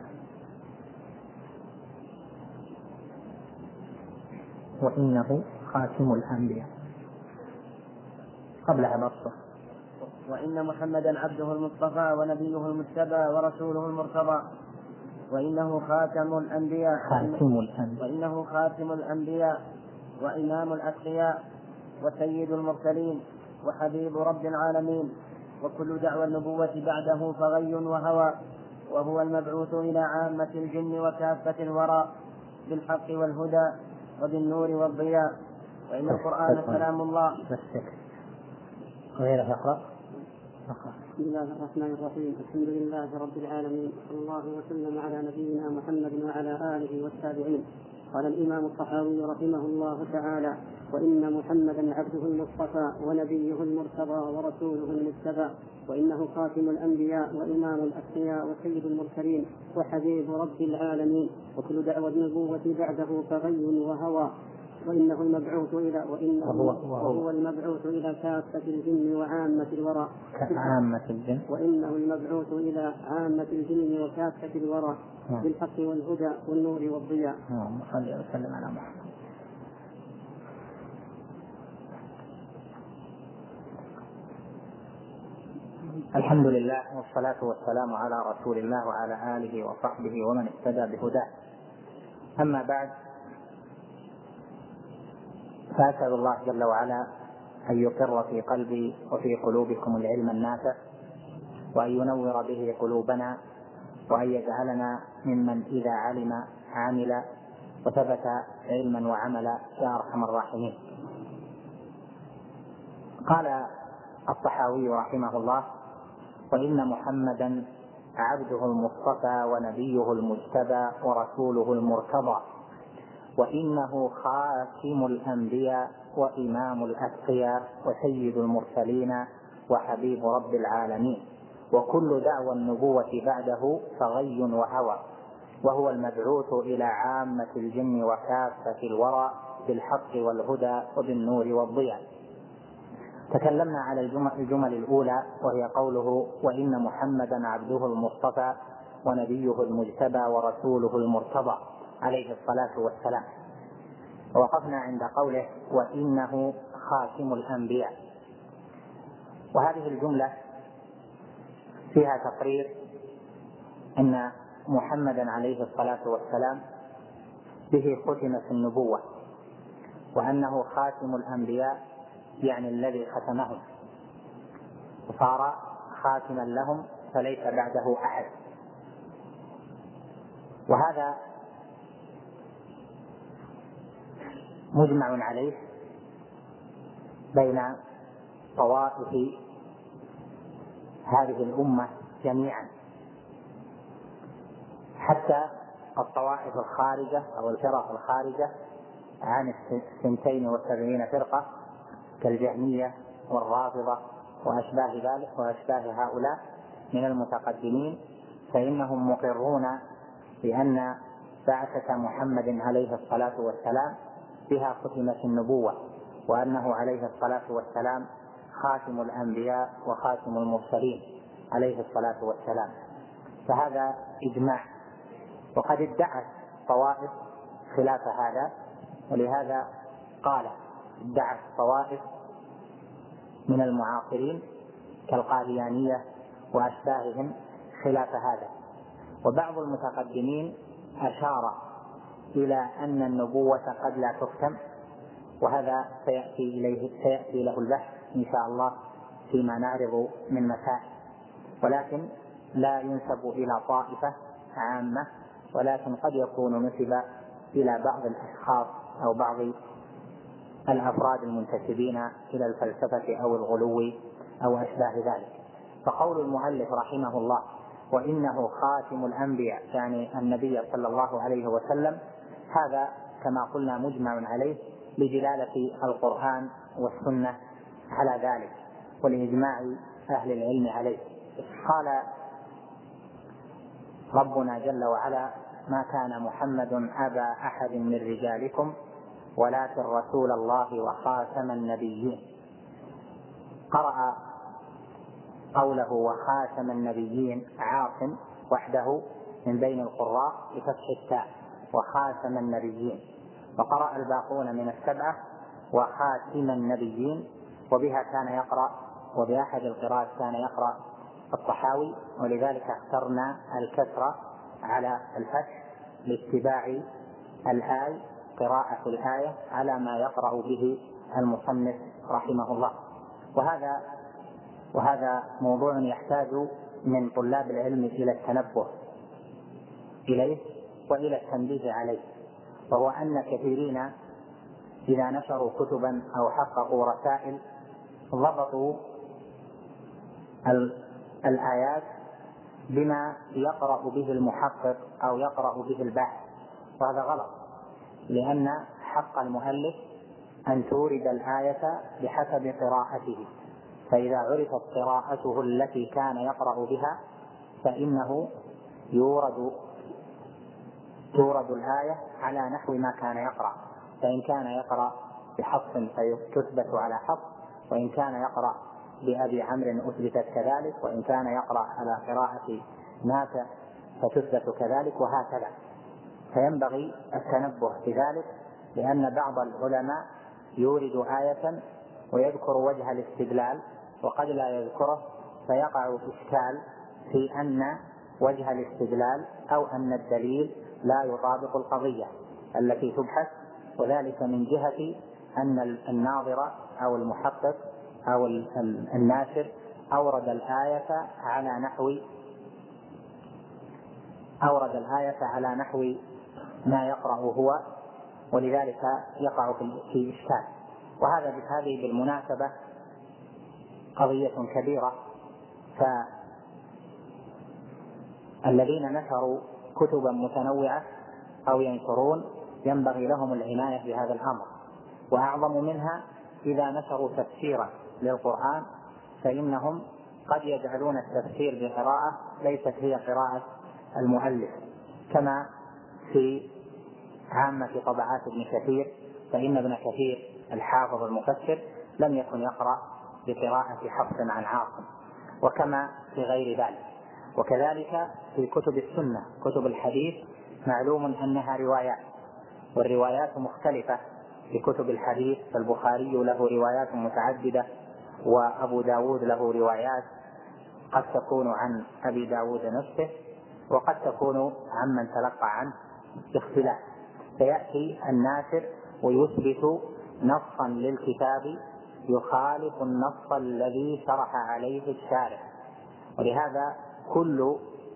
وإنه خاتم الأنبياء قبلها بسطة. وإن محمدا عبده المصطفى ونبيه المجتبى ورسوله المرتضى، وإنه خاتم الأنبياء خاتم الأنبياء وإنه خاتم الأنبياء وإمام الأتقياء وسيد المرسلين وحبيب رب العالمين، وكل دعوى النبوة بعده فغي وهوى، وهو المبعوث إلى عامة الجن وكافة الورى بالحق والهدى وبالنور والضياء. وإن القرآن كلام الله. غيره يقرأ. بسم الله الرحمن الرحيم. الحمد لله رب العالمين، صلى الله وسلم على نبينا محمد وعلى آله والتابعين. قال الإمام الطحاوي رحمه الله تعالى: وإن محمدا عبده المصطفى ونبيه المرتضى ورسوله المجتبى، وإنه خاتم الأنبياء وإمام الأتقياء وسيد المرسلين وحبيب رب العالمين، وكل دعوى النبوة بعده فغي وهوى، وإنه المبعوث إلى وإنه وهو, وهو المبعوث إلى كافة الجن وعامة الورى عامة الجن وإنه المبعوث إلى عامة الجن وكافة الورى بالحق والهدى والنور والضياء. اللهم صل وسلم على محمد. الحمد لله والصلاة والسلام على رسول الله وعلى آله وصحبه ومن اهتدى بهداه. أما بعد، فأسأل الله جل وعلا أن يقر في قلبي وفي قلوبكم العلم النافع، وأن ينور به قلوبنا، وأن يجعلنا ممن إذا علم عمل وثبت علما وعملا يا أرحم الراحمين. قال الطحاوي رحمه الله: وإن محمدا عبده المصطفى ونبيه المجتبى ورسوله المرتضى، وإنه خاتم الأنبياء وإمام الأتقياء وسيد المرسلين وحبيب رب العالمين، وكل دعوى النبوة بعده فغي وهوى، وهو المبعوث إلى عامة الجن وكافة الورى بالحق والهدى وبالنور والضياء. تكلمنا على الجمل الأولى، وهي قوله: وإن محمدا عبده المصطفى ونبيه المجتبى ورسوله المرتضى عليه الصلاة والسلام. ووقفنا عند قوله: وإنه خاتم الأنبياء. وهذه الجملة فيها تقرير أن محمدا عليه الصلاة والسلام به ختمت النبوة، وأنه خاتم الأنبياء يعني الذي ختمهم وصار خاتما لهم فليس بعده أحد. وهذا مجمع عليه بين طوائف هذه الأمة جميعا، حتى الطوائف الخارجة أو الفرق الخارجة عن الثنتين والسبعين فرقة كالجهمية والرافضة وأشباه ذلك وأشباه هؤلاء من المتقدمين، فإنهم مقرون بأن بعثة محمد عليه الصلاة والسلام بها ختمت النبوة، وأنه عليه الصلاة والسلام خاتم الأنبياء وخاتم المرسلين عليه الصلاة والسلام. فهذا إجماع. وقد ادعت طوائف خلاف هذا، ولهذا قال ادعت طوائف من المعاصرين كالقاديانية وأشباههم خلاف هذا. وبعض المتقدمين أشار إلى أن النبوة قد لا تختم، وهذا سيأتي إليه سيأتي له البحث إن شاء الله فيما نعرض من مسائل، ولكن لا ينسب إلى طائفة عامة، ولكن قد يكون نسب إلى بعض الأشخاص أو بعض الأفراد المنتسبين إلى الفلسفة أو الغلو أو أشباه ذلك. فقول المؤلف رحمه الله: وإنه خاتم الأنبياء يعني النبي صلى الله عليه وسلم، هذا كما قلنا مجمع عليه لجلالة القرآن والسنة على ذلك ولإجماع أهل العلم عليه. قال ربنا جل وعلا: ما كان محمد أبا أحد من رجالكم ولكن رسول الله وخاتم النبيين. قرأ قوله وخاتم النبيين عاصم وحده من بين القراء بفتح التاء وخاتم النبيين، وقرأ الباقون من السبعة وخاتم النبيين، وبها كان يقرأ، وبأحد القراءات كان يقرأ الطحاوي، ولذلك اخترنا الكسر على الفتح لاتباع الآية، قراءة الآية على ما يقرأ به المصنف رحمه الله. وهذا وهذا موضوع يحتاج من طلاب العلم إلى التنبه إليه وإلى التنبيه عليه، وهو أن كثيرين إذا نشروا كتبا أو حققوا رسائل ضبطوا الآيات بما يقرأ به المحقق أو يقرأ به الباحث، وهذا غلط، لأن حق المؤلف أن تورد الآية بحسب قراءته، فإذا عرفت قراءته التي كان يقرأ بها فإنه يورد تورد الآية على نحو ما كان يقرأ، فإن كان يقرأ بحفص فتثبت على حفص، وإن كان يقرأ بأبي عمرو أثبتت كذلك، وإن كان يقرأ على قراءة نافع فتثبت كذلك، وهكذا. فينبغي التنبه بذلك، لأن بعض العلماء يورد آية ويذكر وجه الاستدلال وقد لا يذكره، فيقع إشكال في أن وجه الاستدلال أو أن الدليل لا يطابق القضية التي تبحث، وذلك من جهة أن الناظر أو المحقق أو الناشر أورد الآية على نحو أورد الآية على نحو ما يقرأ هو، ولذلك يقع في إشكال. وهذا هذه بالمناسبة قضية كبيرة، فالذين نشروا كتبا متنوعة أو ينشرون ينبغي لهم العناية بهذا الأمر، وأعظم منها إذا نشروا تفسيرا للقرآن فإنهم قد يجعلون التفسير بقراءة ليست هي قراءة المؤلف، كما في عامة طبعات ابن كثير، فإن ابن كثير الحافظ المفسر لم يكن يقرأ بقراءة حفص عن عاصم، وكما في غير ذلك. وكذلك في كتب السنة، كتب الحديث معلوم أنها روايات، والروايات مختلفة. في كتب الحديث فالبخاري له روايات متعددة، وأبو داود له روايات قد تكون عن أبي داود نفسه وقد تكون عمن تلقى عنه باختلاف، فيأتي الناشر ويثبت نصا للكتاب يخالف النص الذي شرح عليه الشارح. ولهذا كل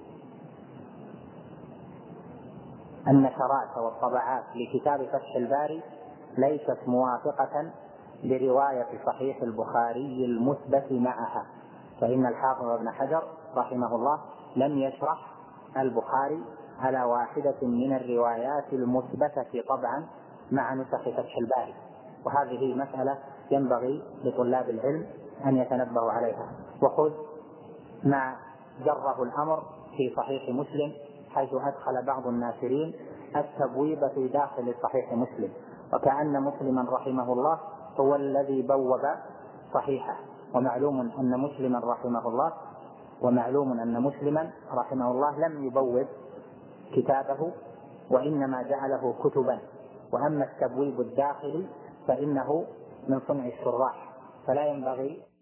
النشرات والطبعات لكتاب فتح الباري ليست موافقة لرواية صحيح البخاري المثبت معها، فإن الحافظ ابن حجر رحمه الله لم يشرح البخاري على واحدة من الروايات المثبتة طبعا مع نسخ فتح الباري، وهذه مسألة ينبغي لطلاب العلم أن يتنبهوا عليها. وخذ ما جره الأمر في صحيح مسلم، حيث أدخل بعض الناشرين التبويب في داخل صحيح مسلم، وكأن مسلما رحمه الله هو الذي بوب صحيحه، ومعلوم أن مسلما رحمه الله ومعلوم أن مسلما رحمه الله لم يبوب كتابه، وإنما جعله كتبا. وأما التبويب الداخلي فإنه من صنع الشراح، فلا ينبغي